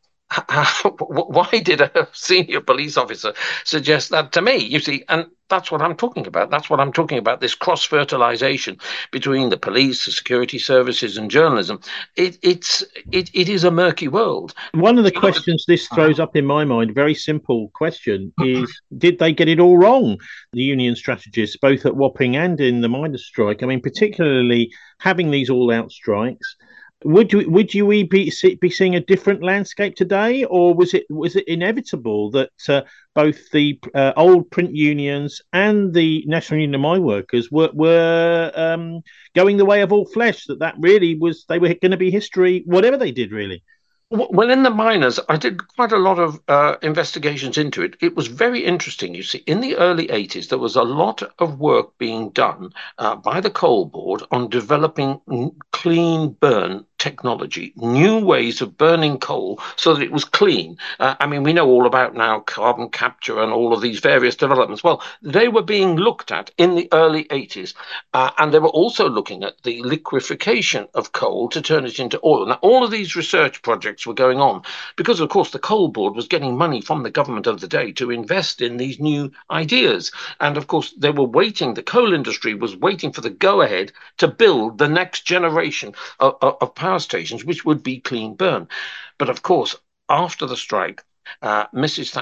why did a senior police officer suggest that to me? You see, and that's what I'm talking about. That's what I'm talking about, this cross-fertilization between the police, the security services, and journalism. It, it's, it, it is a murky world. One of the If you look at questions this uh-huh. throws up in my mind, very simple question, is did they get it all wrong, the union strategists, both at Wapping and in the miners' strike? I mean, particularly having these all-out strikes. Would you would you be be seeing a different landscape today, or was it was it inevitable that uh, both the uh, old print unions and the National Union of Mine Workers were were um, going the way of all flesh? That that really was, they were going to be history, whatever they did, really. Well, in the miners, I did quite a lot of uh, investigations into it. It was very interesting. You see, in the early eighties, there was a lot of work being done uh, by the Coal Board on developing clean burn technology, new ways of burning coal so that it was clean. Uh, I mean, we know all about now carbon capture and all of these various developments. Well, they were being looked at in the early eighties, uh, and they were also looking at the liquefaction of coal to turn it into oil. Now, all of these research projects were going on because, of course, the Coal Board was getting money from the government of the day to invest in these new ideas. And, of course, they were waiting, the coal industry was waiting for the go-ahead to build the next generation of, of, of power stations, which would be clean burn. But, of course, after the strike, uh, Missus Thatcher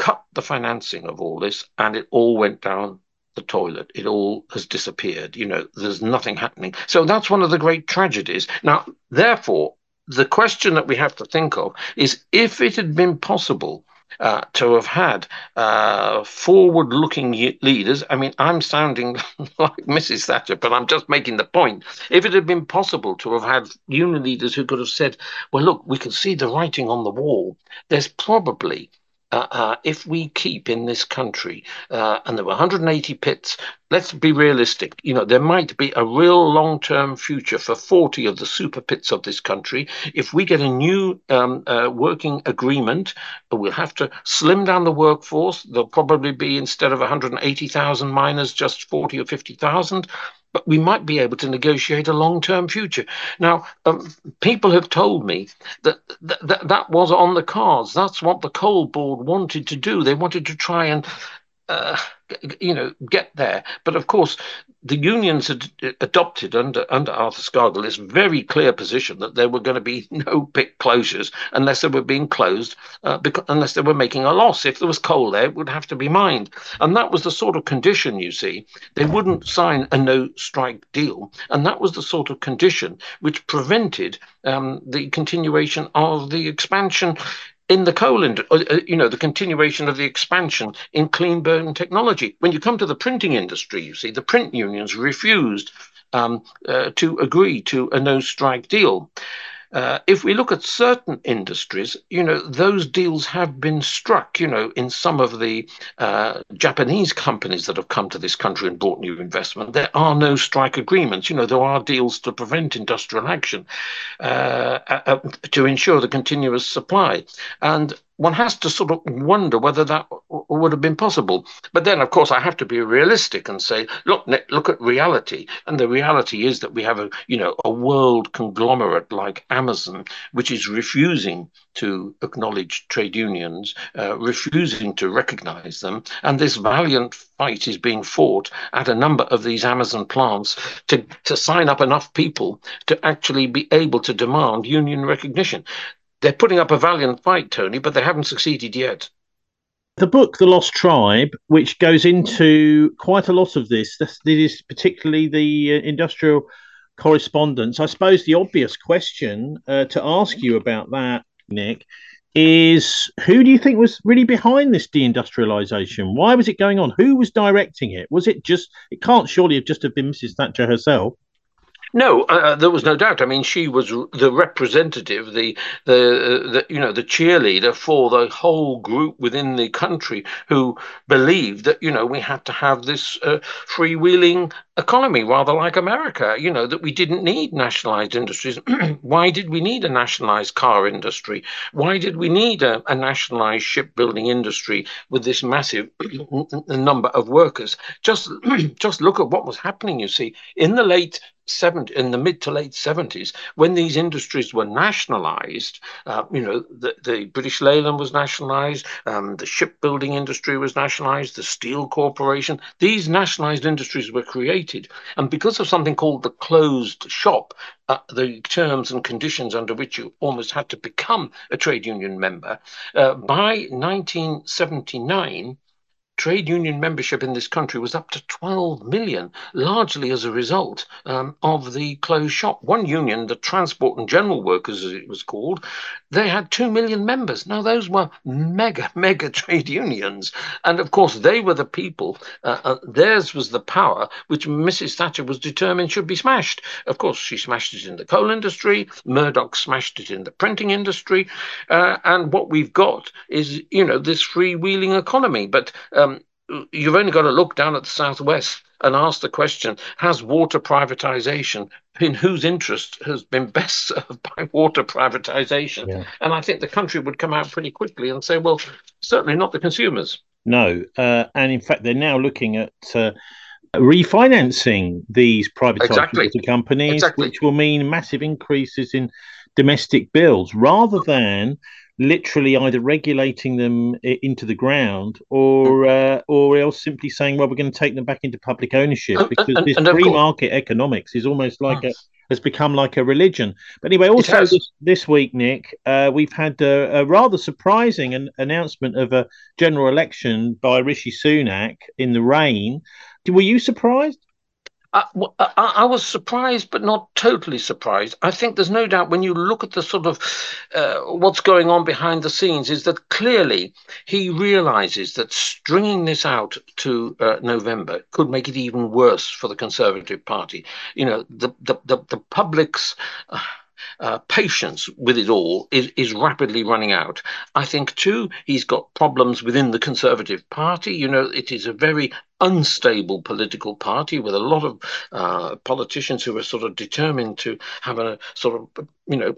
cut the financing of all this, and it all went down the toilet. It all has disappeared. You know, there's nothing happening. So that's one of the great tragedies. Now, therefore, the question that we have to think of is, if it had been possible uh, to have had uh, forward-looking leaders. I mean, I'm sounding like Missus Thatcher, but I'm just making the point. If it had been possible to have had union leaders who could have said, well, look, we can see the writing on the wall. There's probably Uh, uh, if we keep in this country, uh, and there were one hundred eighty pits, let's be realistic. You know, there might be a real long-term future for forty of the super pits of this country. If we get a new um, uh, working agreement, we'll have to slim down the workforce. There'll probably be, instead of one hundred eighty thousand miners, just forty or fifty thousand. But we might be able to negotiate a long-term future. Now, um, people have told me that, th- that that was on the cards. That's what the coal board wanted to do. They wanted to try and, uh, you know, get there. But of course, the unions had adopted under under Arthur Scargill this very clear position that there were going to be no pit closures unless they were being closed, uh, because, unless they were making a loss. If there was coal there, it would have to be mined. And that was the sort of condition, you see. They wouldn't sign a no-strike deal. And that was the sort of condition which prevented um, the continuation of the expansion in the coal industry, you know, the continuation of the expansion in clean burn technology. When you come to the printing industry, you see, the print unions refused um, uh, to agree to a no-strike deal. Uh, if we look at certain industries, you know, those deals have been struck, you know, in some of the uh, Japanese companies that have come to this country and brought new investment. There are no strike agreements. You know, there are deals to prevent industrial action, uh, uh, to ensure the continuous supply. And one has to sort of wonder whether that w- would have been possible. But then, of course, I have to be realistic and say, look, look at reality. And the reality is that we have a, you know, a world conglomerate like Amazon, which is refusing to acknowledge trade unions, uh, refusing to recognize them. And this valiant fight is being fought at a number of these Amazon plants to, to sign up enough people to actually be able to demand union recognition. They're putting up a valiant fight, Tony, but they haven't succeeded yet. The book, The Lost Tribe, which goes into quite a lot of this, this is particularly the uh, industrial correspondence. I suppose the obvious question uh, to ask you about that, Nick, is who do you think was really behind this deindustrialization? Why was it going on? Who was directing it? Was it just, it can't surely have just have been Missus Thatcher herself. No, uh, there was no doubt. I mean, she was the representative, the the, the you know the cheerleader for the whole group within the country who believed that you know we had to have this uh, freewheeling economy, rather like America. You know that we didn't need nationalized industries. Why did we need a nationalized car industry? Why did we need a, a nationalized shipbuilding industry with this massive number of workers? Just just look at what was happening. You see, in the late seventies, in the mid to late seventies, when these industries were nationalized, uh, you know, the, the British Leyland was nationalized, um, the shipbuilding industry was nationalized, the Steel Corporation, these nationalized industries were created. And because of something called the closed shop, uh, the terms and conditions under which you almost had to become a trade union member, uh, by nineteen seventy-nine, trade union membership in this country was up to twelve million, largely as a result um, of the closed shop. One union, the Transport and General Workers, as it was called, they had two million members. Now, those were mega, mega trade unions. And of course, they were the people, uh, uh, theirs was the power which Missus Thatcher was determined should be smashed. Of course, she smashed it in the coal industry, Murdoch smashed it in the printing industry. Uh, and what we've got is, you know, this freewheeling economy. But um, you've only got to look down at the southwest and ask the question, has water privatization, in whose interest has been best served by water privatization? Yeah. And I think the country would come out pretty quickly and say, well, certainly not the consumers. No. Uh, and in fact, they're now looking at uh, refinancing these privatized exactly. companies, exactly. which will mean massive increases in domestic bills, rather than literally either regulating them into the ground or uh, or else simply saying, well, we're going to take them back into public ownership, because and, and, this and free course, market economics is almost like a, has become like a religion. But anyway, It also has. this this week, Nick, uh, we've had a, a rather surprising an announcement of a general election by Rishi Sunak in the rain. Were you surprised? I, I, I was surprised, but not totally surprised. I think there's no doubt when you look at the sort of uh, what's going on behind the scenes, is that clearly he realizes that stringing this out to uh, November could make it even worse for the Conservative Party. You know, the the the, the public's. Uh, uh, patience with it all is, is rapidly running out. I think, too, he's got problems within the Conservative Party. You know, it is a very unstable political party with a lot of uh, politicians who are sort of determined to have a sort of, you know,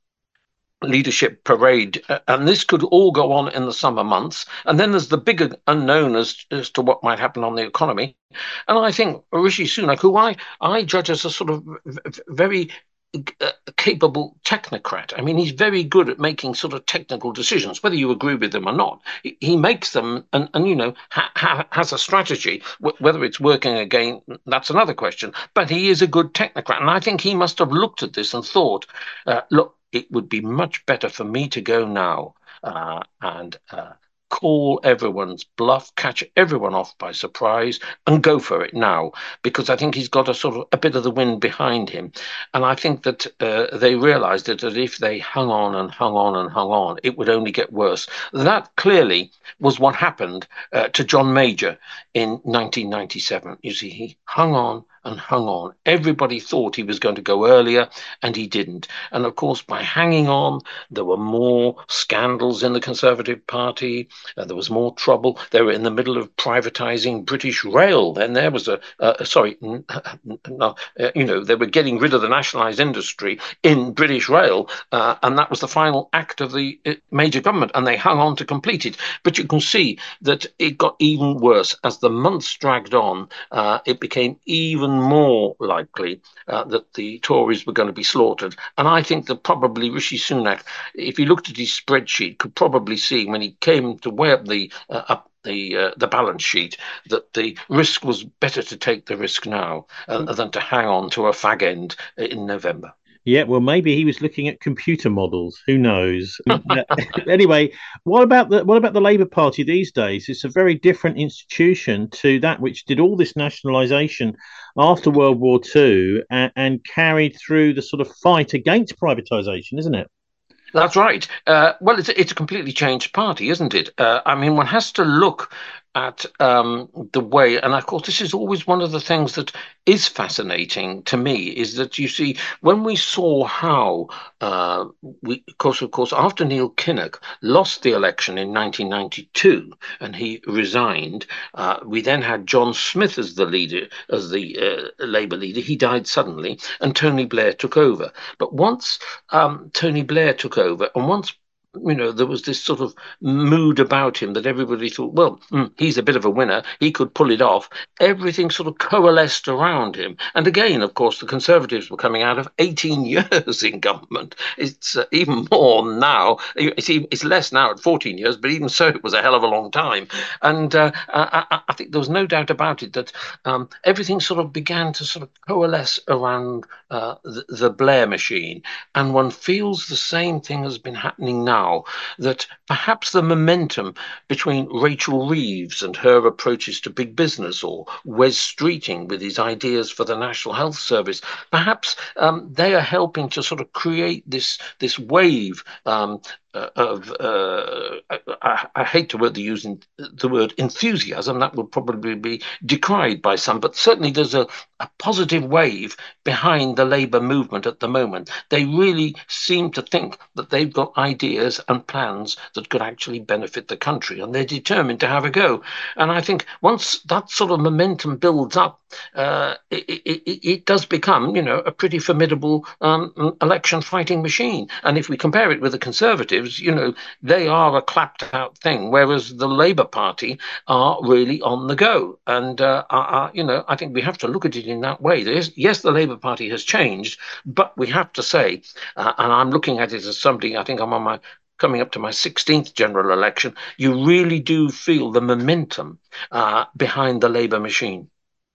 leadership parade, and this could all go on in the summer months. And then there's the bigger unknown as, as to what might happen on the economy. And I think Rishi Sunak, who I, I judge as a sort of very uh, capable technocrat. I mean, he's very good at making sort of technical decisions, whether you agree with them or not. He, he makes them and, and you know, ha, ha, has a strategy. W- whether it's working again, that's another question. But he is a good technocrat. And I think he must have looked at this and thought, uh, look, it would be much better for me to go now uh, and uh, call everyone's bluff, catch everyone off by surprise, and go for it now, because I think he's got a sort of a bit of the wind behind him. And I think that uh, they realized that, that if they hung on and hung on and hung on, it would only get worse. That clearly was what happened uh, to John Major in nineteen ninety-seven. You see, he hung on and hung on. Everybody thought he was going to go earlier, and he didn't. And of course, by hanging on, there were more scandals in the Conservative Party. Uh, there was more trouble. They were in the middle of privatizing British Rail. Then there was a, uh, sorry, no, uh, you know, they were getting rid of the nationalized industry in British Rail, uh, and that was the final act of the uh, major government, and they hung on to complete it. But you can see that it got even worse as the months dragged on. Uh, it became even more likely uh, that the Tories were going to be slaughtered. And I think that probably Rishi Sunak, if he looked at his spreadsheet, could probably see when he came to weigh up the uh, up the uh, the balance sheet that the risk was better to take the risk now uh, than to hang on to a fag end in November. Yeah, well, maybe he was looking at computer models. Who knows? Anyway, what about the what about the Labour Party these days? It's a very different institution to that which did all this nationalisation after World War Two and, and carried through the sort of fight against privatisation, isn't it? That's right. Uh, well, it's, it's a completely changed party, isn't it? Uh, I mean, one has to look at um, the way, and of course, this is always one of the things that is fascinating to me, is that you see, when we saw how, uh, we, of course, of course, after Neil Kinnock lost the election in nineteen ninety-two and he resigned, uh, we then had John Smith as the leader, as the uh, Labour leader. He died suddenly, and Tony Blair took over. But once um, Tony Blair took over, and once you know, there was this sort of mood about him that everybody thought, well, mm, he's a bit of a winner. He could pull it off. Everything sort of coalesced around him. And again, of course, the Conservatives were coming out of eighteen years in government. It's uh, even more now. It's, even, it's less now at fourteen years, but even so, it was a hell of a long time. And uh, I, I think there was no doubt about it that um, everything sort of began to sort of coalesce around uh, the, the Blair machine. And one feels the same thing has been happening now. That perhaps the momentum between Rachel Reeves and her approaches to big business, or Wes Streeting with his ideas for the National Health Service, perhaps um, they are helping to sort of create this this wave um, uh, of uh, I, I hate to word the using the word enthusiasm. That would probably be decried by some, but certainly there's a, a positive wave behind the Labour movement at the moment. They really seem to think that they've got ideas and plans that could actually benefit the country, and they're determined to have a go. And I think once that sort of momentum builds up, uh, it, it, it does become, you know, a pretty formidable um, election fighting machine. And if we compare it with the Conservatives, you know, they are a clapped out thing, whereas the Labour Party are really on the go. And, uh, are, you know, I think we have to look at it in that way. There's, yes, the Labour Party has changed, but we have to say, uh, and I'm looking at it as somebody, I think I'm on my coming up to my sixteenth general election, you really do feel the momentum uh, behind the Labour machine.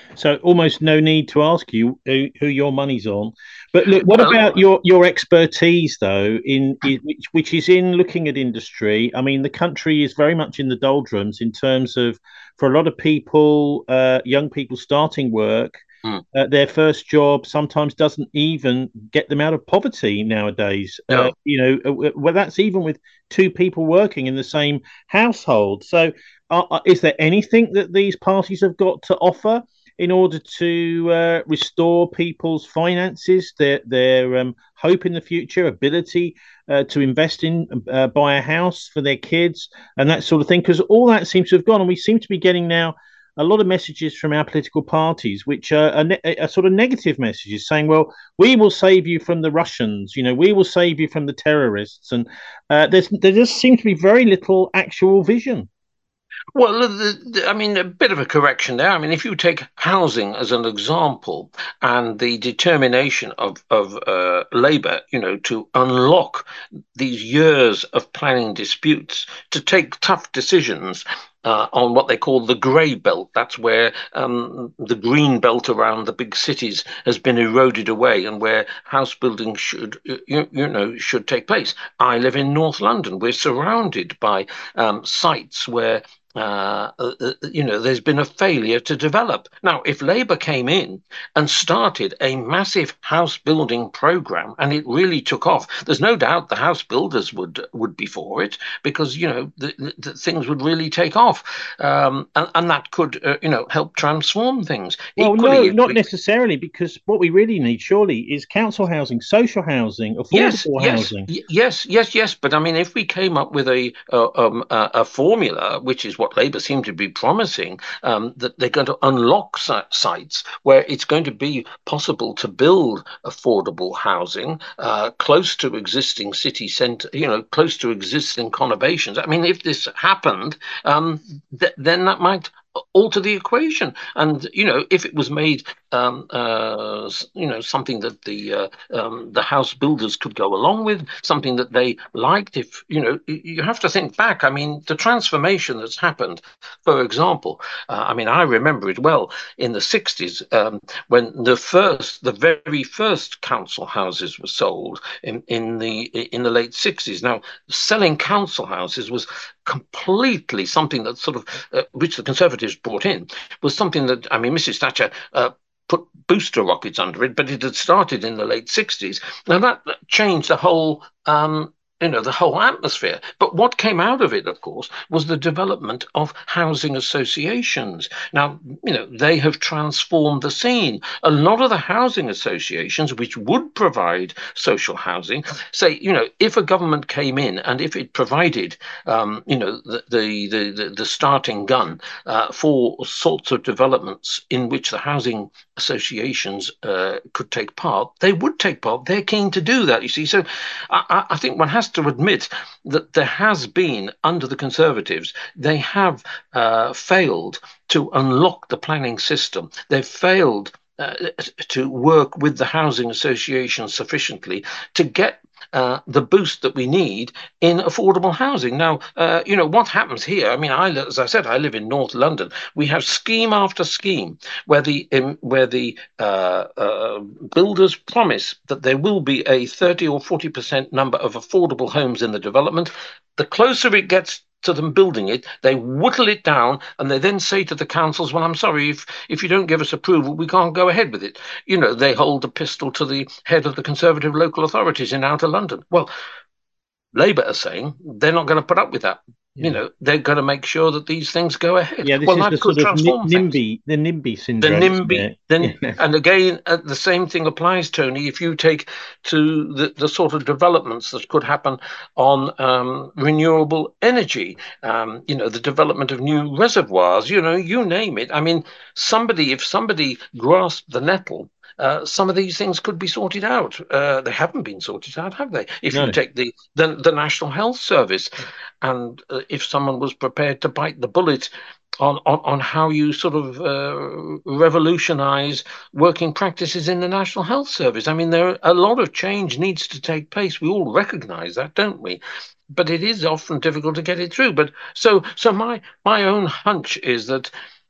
So almost no need to ask you who, who your money's on. But look, what Well, about your your expertise though, in, in which which is in looking at industry? I mean, the country is very much in the doldrums in terms of, for a lot of people, uh, young people starting work. mm, Uh, their first job sometimes doesn't even get them out of poverty nowadays. Uh, no. you know, uh, well, that's even with two people working in the same household. So, uh, uh, is there anything that these parties have got to offer in order to uh, restore people's finances, their their um, hope in the future, ability uh, to invest in, uh, buy a house for their kids, and that sort of thing? Because all that seems to have gone, and we seem to be getting now a lot of messages from our political parties, which are, are, ne- are sort of negative messages, saying, "Well, we will save you from the Russians. You know, we will save you from the terrorists." And uh, there's there just seems to be very little actual vision. Well, the, the, I mean, a bit of a correction there. I mean, if you take housing as an example and the determination of, of uh, Labour, you know, to unlock these years of planning disputes, to take tough decisions uh, on what they call the grey belt. That's where um, the green belt around the big cities has been eroded away, and where house building should, you, you know, should take place. I live in North London. We're surrounded by um, sites where uh, uh, uh, you know, there's been a failure to develop. Now, if Labour came in and started a massive house building program and it really took off, there's no doubt the house builders would would be for it, because you know the, the, the things would really take off, um, and, and that could uh, you know help transform things. Well, no, Equally, if not we necessarily, because what we really need, surely, is council housing, social housing, Yes, affordable yes, housing. y- yes, yes, yes. But I mean, if we came up with a a, um, a, a formula, which is what Labour seem to be promising, um, that they're going to unlock si- sites where it's going to be possible to build affordable housing uh, close to existing city centre, you know, close to existing conurbations. I mean, if this happened, um, th then that might alter the equation. And you know, if it was made, um, uh, s- you know, something that the uh, um, the house builders could go along with, something that they liked. If you know, you have to think back. I mean, the transformation that's happened. For example, uh, I mean, I remember it well in the sixties, um, when the first, the very first council houses were sold in in the in the late sixties. Now, selling council houses was completely something that sort of uh, which the Conservatives brought in, was something that, I mean, Missus Thatcher uh, put booster rockets under it, but it had started in the late sixties. Now that changed the whole. Um, you know, the whole atmosphere. But what came out of it, of course, was the development of housing associations. Now, you know, they have transformed the scene. A lot of the housing associations, which would provide social housing, say, you know, if a government came in and if it provided, um, you know, the, the, the, the starting gun uh, for sorts of developments in which the housing associations uh, could take part, they would take part. They're keen to do that, you see. So I, I think one has to admit that there has been, under the Conservatives, they have uh, failed to unlock the planning system. They've failed uh, to work with the housing associations sufficiently to get uh, the boost that we need in affordable housing. Now, uh, you know, what happens here? I mean, I, as I said, I live in North London. We have scheme after scheme where the um, where the uh, uh, builders promise that there will be a thirty or forty percent number of affordable homes in the development. The closer it gets to them building it, they whittle it down, and they then say to the councils, well, I'm sorry, if if you don't give us approval, we can't go ahead with it. You know, they hold the pistol to the head of the Conservative local authorities in outer London. Well, Labour are saying they're not going to put up with that. You Yeah. know, they're going to make sure that these things go ahead. Yeah, this Well, is the that could sort of transform things. NIMBY, the NIMBY The syndrome, isn't NIMBY, it? then, Yeah. and again, uh, the same thing applies, Tony. If you take to the, the sort of developments that could happen on um, renewable energy, um, you know, the development of new reservoirs, you know, you name it. I mean, somebody, if somebody grasped the nettle, uh, some of these things could be sorted out. Uh, they haven't been sorted out, have they? If you No. take the the, the National Health Service, and uh, if someone was prepared to bite the bullet on, on, on how you sort of uh, revolutionize working practices in the National Health Service. I mean, there are, a lot of change needs to take place. We all recognize that, don't we? But it is often difficult to get it through. But so so my my own hunch is that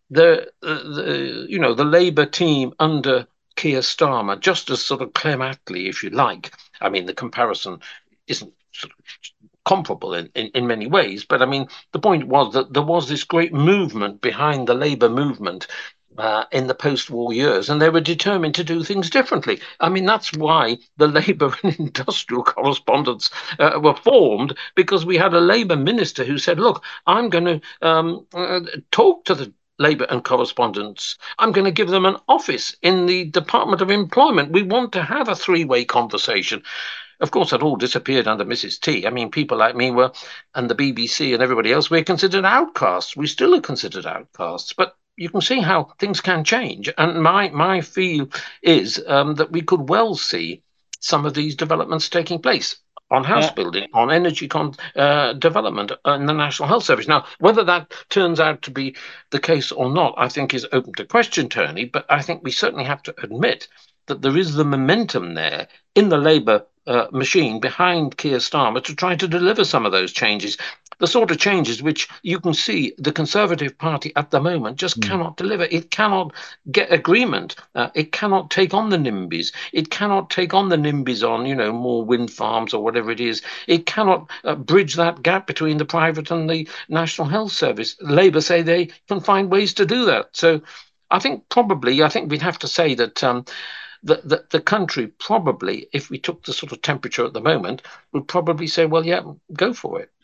the, the you know the Labour team under Keir Starmer, just as sort of Clem Attlee, if you like. I mean, the comparison isn't sort of comparable in, in, in many ways, but I mean, the point was that there was this great movement behind the Labour movement uh, in the post-war years, and they were determined to do things differently. I mean, that's why the Labour and Industrial Correspondents uh, were formed, because we had a Labour minister who said, look, I'm going to um, uh, talk to the Labour and correspondents. I'm going to give them an office in the Department of Employment. We want to have a three-way conversation. Of course, that all disappeared under Missus T. I mean, people like me were, and the B B C and everybody else, we're considered outcasts. We still are considered outcasts, but you can see how things can change. And my my feel is um, that we could well see some of these developments taking place on house Uh, building, on energy con- uh, development, in the National Health Service. Now, whether that turns out to be the case or not, I think is open to question, Tony, but I think we certainly have to admit that there is the momentum there in the Labour uh, machine behind Keir Starmer to try to deliver some of those changes. The sort of changes which you can see the Conservative Party at the moment just hmm. cannot deliver. It cannot get agreement. Uh, it cannot take on the NIMBYs. It cannot take on the NIMBYs on, you know, more wind farms or whatever it is. It cannot uh, bridge that gap between the private and the National Health Service. Labour say they can find ways to do that. So I think probably, I think we'd have to say that um, the, the, the country probably, if we took the sort of temperature at the moment, would probably say, well, yeah, go for it.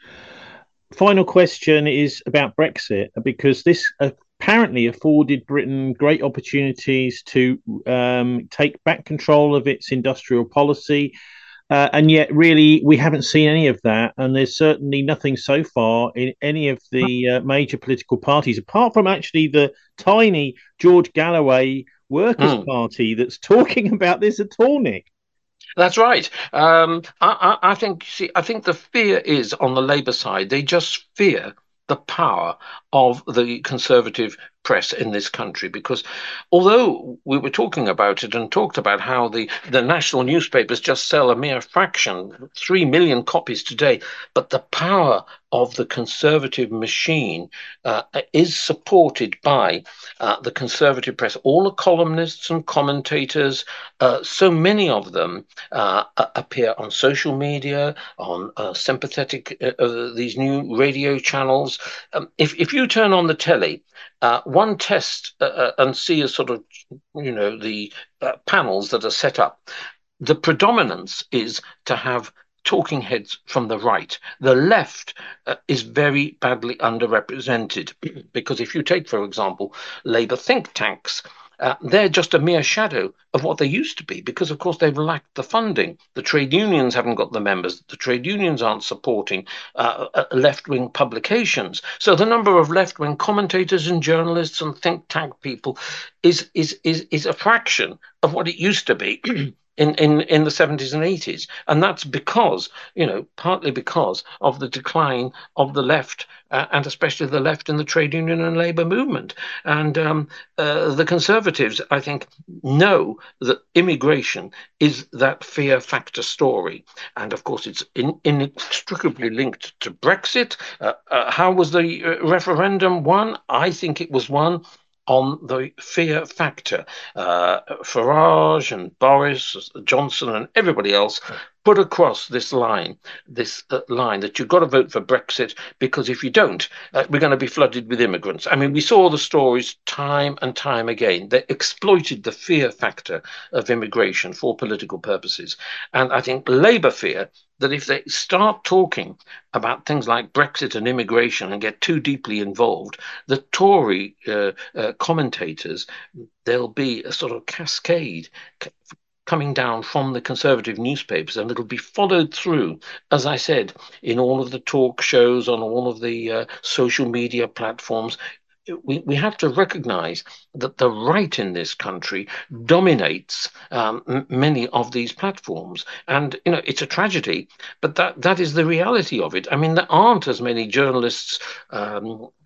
Final question is about Brexit, because this apparently afforded Britain great opportunities to um, take back control of its industrial policy. Uh, and yet, really, we haven't seen any of that. And there's certainly nothing so far in any of the uh, major political parties, apart from actually the tiny George Galloway Workers' Mm. Party that's talking about this at all, Nick. That's right. Um, I, I, I think. See, I think the fear is on the Labour side. They just fear the power of the Conservative press in this country, because although we were talking about it and talked about how the, the national newspapers just sell a mere fraction, three million copies today, but the power of the Conservative machine uh, is supported by uh, the Conservative press. All the columnists and commentators, uh, so many of them uh, appear on social media, on uh, sympathetic, uh, uh, these new radio channels. Um, if, if you turn on the telly, uh, one test uh, and see a sort of, you know, the uh, panels that are set up, the predominance is to have talking heads from the right. The left uh, is very badly underrepresented, because if you take, for example, Labour think tanks, uh, they're just a mere shadow of what they used to be, because, of course, they've lacked the funding. The trade unions haven't got the members. The trade unions aren't supporting uh, uh, left-wing publications. So the number of left-wing commentators and journalists and think tank people is is is is a fraction of what it used to be. In, in, in the seventies and eighties. And that's because, you know, partly because of the decline of the left, uh, and especially the left in the trade union and labour movement. And um, uh, the Conservatives, I think, know that immigration is that fear factor story. And of course, it's in, inextricably linked to Brexit. Uh, uh, how was the uh, referendum won? I think it was won on the fear factor. Uh, Farage and Boris Johnson and everybody else put across this line, this uh, line that you've got to vote for Brexit, because if you don't, uh, we're going to be flooded with immigrants. I mean, we saw the stories time and time again. They exploited the fear factor of immigration for political purposes. And I think Labour fear that if they start talking about things like Brexit and immigration and get too deeply involved, the Tory uh, uh, commentators, there'll be a sort of cascade c- coming down from the Conservative newspapers, and it'll be followed through, as I said, in all of the talk shows, on all of the uh, social media platforms. We, we have to recognize that the right in this country dominates um, m- many of these platforms. And, you know, it's a tragedy, but that, that is the reality of it. I mean, there aren't as many journalists um,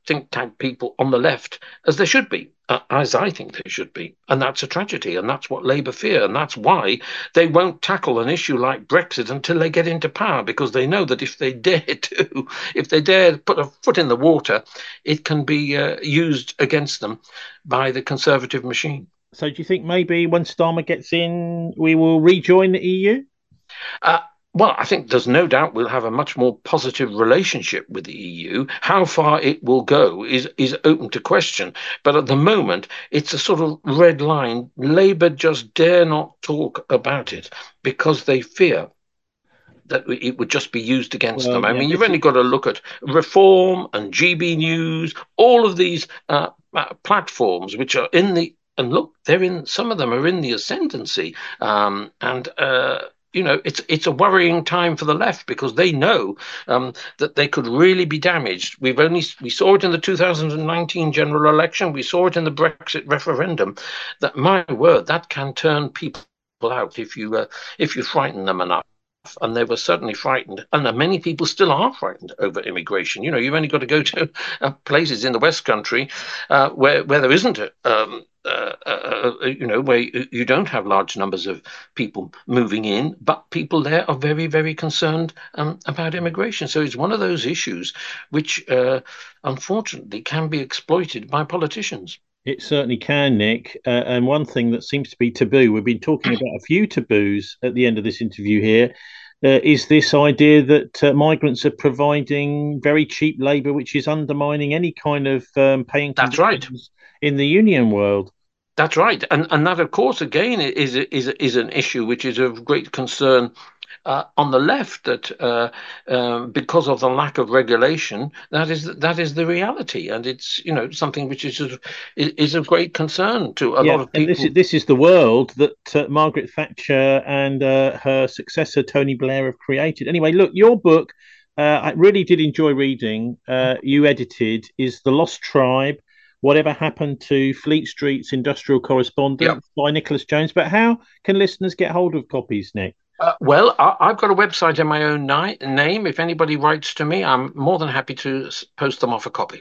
think tank people on the left as there should be, uh, as I think they should be. And that's a tragedy. And that's what Labour fear. And that's why they won't tackle an issue like Brexit until they get into power, because they know that if they dare to, if they dare put a foot in the water, it can be uh, used against them by the Conservative machine. So do you think maybe when Starmer gets in, we will rejoin the E U? Uh, well, I think there's no doubt we'll have a much more positive relationship with the E U. How far it will go is, is open to question. But at the moment, it's a sort of red line. Labour just dare not talk about it because they fear that it would just be used against well, them. I yeah, mean, you've only is... got to look at Reform and G B News, all of these uh, uh, platforms which are in the, and look, they're in, some of them are in the ascendancy. Um, and, uh, you know, it's it's a worrying time for the left because they know um, that they could really be damaged. We've only we saw it in the two thousand nineteen general election. We saw it in the Brexit referendum. That, my word, that can turn people out if you uh, if you frighten them enough. And they were certainly frightened, and many people still are frightened over immigration. You know, you've only got to go to uh, places in the West Country uh, where where there isn't a, um, uh, uh, you know, where you don't have large numbers of people moving in, but people there are very, very concerned um, about immigration. So it's one of those issues which, uh, unfortunately, can be exploited by politicians. It certainly can, Nick. Uh, and one thing that seems to be taboo, we've been talking about a few taboos at the end of this interview here, uh, is this idea that uh, migrants are providing very cheap labour, which is undermining any kind of um, paying That's right. in the union world. That's right. And, and that, of course, again, is, is, is an issue which is of great concern Uh, on the left, that uh, um, because of the lack of regulation, that is that is the reality, and it's, you know, something which is of, is of great concern to a yeah, lot of people. And this is this is the world that uh, Margaret Thatcher and uh, her successor Tony Blair have created. Anyway, look, your book, uh, I really did enjoy reading. Uh, you edited is The Lost Tribe: Whatever Happened to Fleet Street's Industrial Correspondent, yep, by Nicholas Jones. But how can listeners get hold of copies, Nick? Uh, well, I, I've got a website in my own ni- name. If anybody writes to me, I'm more than happy to post them off a copy.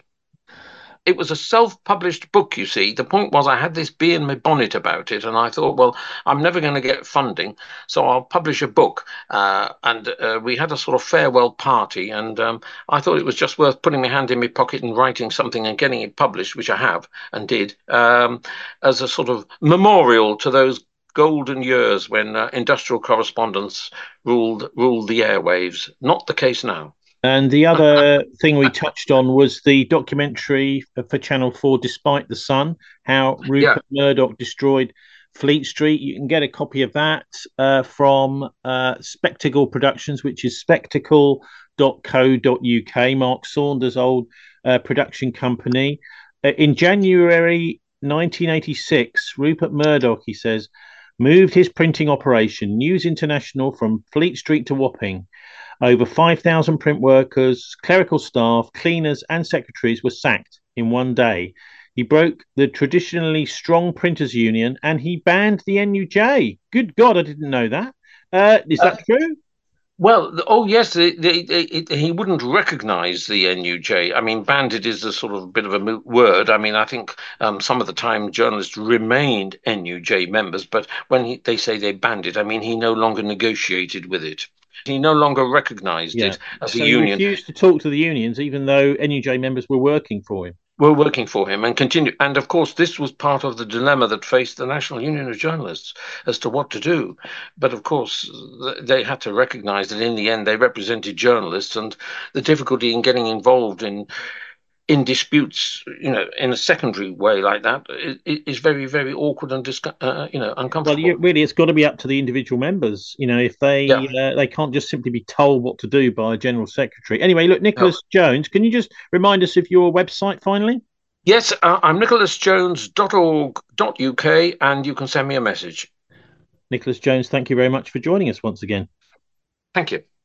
It was a self-published book, you see. The point was I had this bee in my bonnet about it, and I thought, well, I'm never going to get funding, so I'll publish a book. Uh, and uh, we had a sort of farewell party, and um, I thought it was just worth putting my hand in my pocket and writing something and getting it published, which I have and did, um, as a sort of memorial to those golden years when uh, industrial correspondence ruled ruled the airwaves. Not the case now. And the other thing we touched on was the documentary for Channel four, Despite the Sun, how Rupert yeah. Murdoch destroyed Fleet Street. You can get a copy of that uh, from uh, Spectacle Productions, which is spectacle dot co dot uk, Mark Saunders' old uh, production company. Uh, in January nineteen eighty-six, Rupert Murdoch, he says, moved his printing operation, News International, from Fleet Street to Wapping. Over five thousand print workers, clerical staff, cleaners and secretaries were sacked in one day. He broke the traditionally strong printers union and he banned the N U J. Good God, I didn't know that. Uh, is that uh, true? Well, oh yes, they, they, they, he wouldn't recognise the N U J. I mean, banded is a sort of bit of a moot word. I mean, I think um, some of the time journalists remained N U J members, but when he, they say they banned it, I mean, he no longer negotiated with it. He no longer recognised yeah. it as so a union. He refused to talk to the unions, even though N U J members were working for him. Were working for him and continue. And of course, this was part of the dilemma that faced the National Union of Journalists as to what to do. But of course, they had to recognise that in the end, they represented journalists, and the difficulty in getting involved in in disputes, you know, in a secondary way like that, is, is very, very awkward and dis- uh, you know, uncomfortable. Well, really, it's got to be up to the individual members. You know, if they yeah. uh, they can't just simply be told what to do by a general secretary. Anyway, look, Nicholas no. Jones, can you just remind us of your website finally? Yes, uh, I'm nicholas jones dot org dot uk, and you can send me a message. Nicholas Jones, thank you very much for joining us once again. Thank you.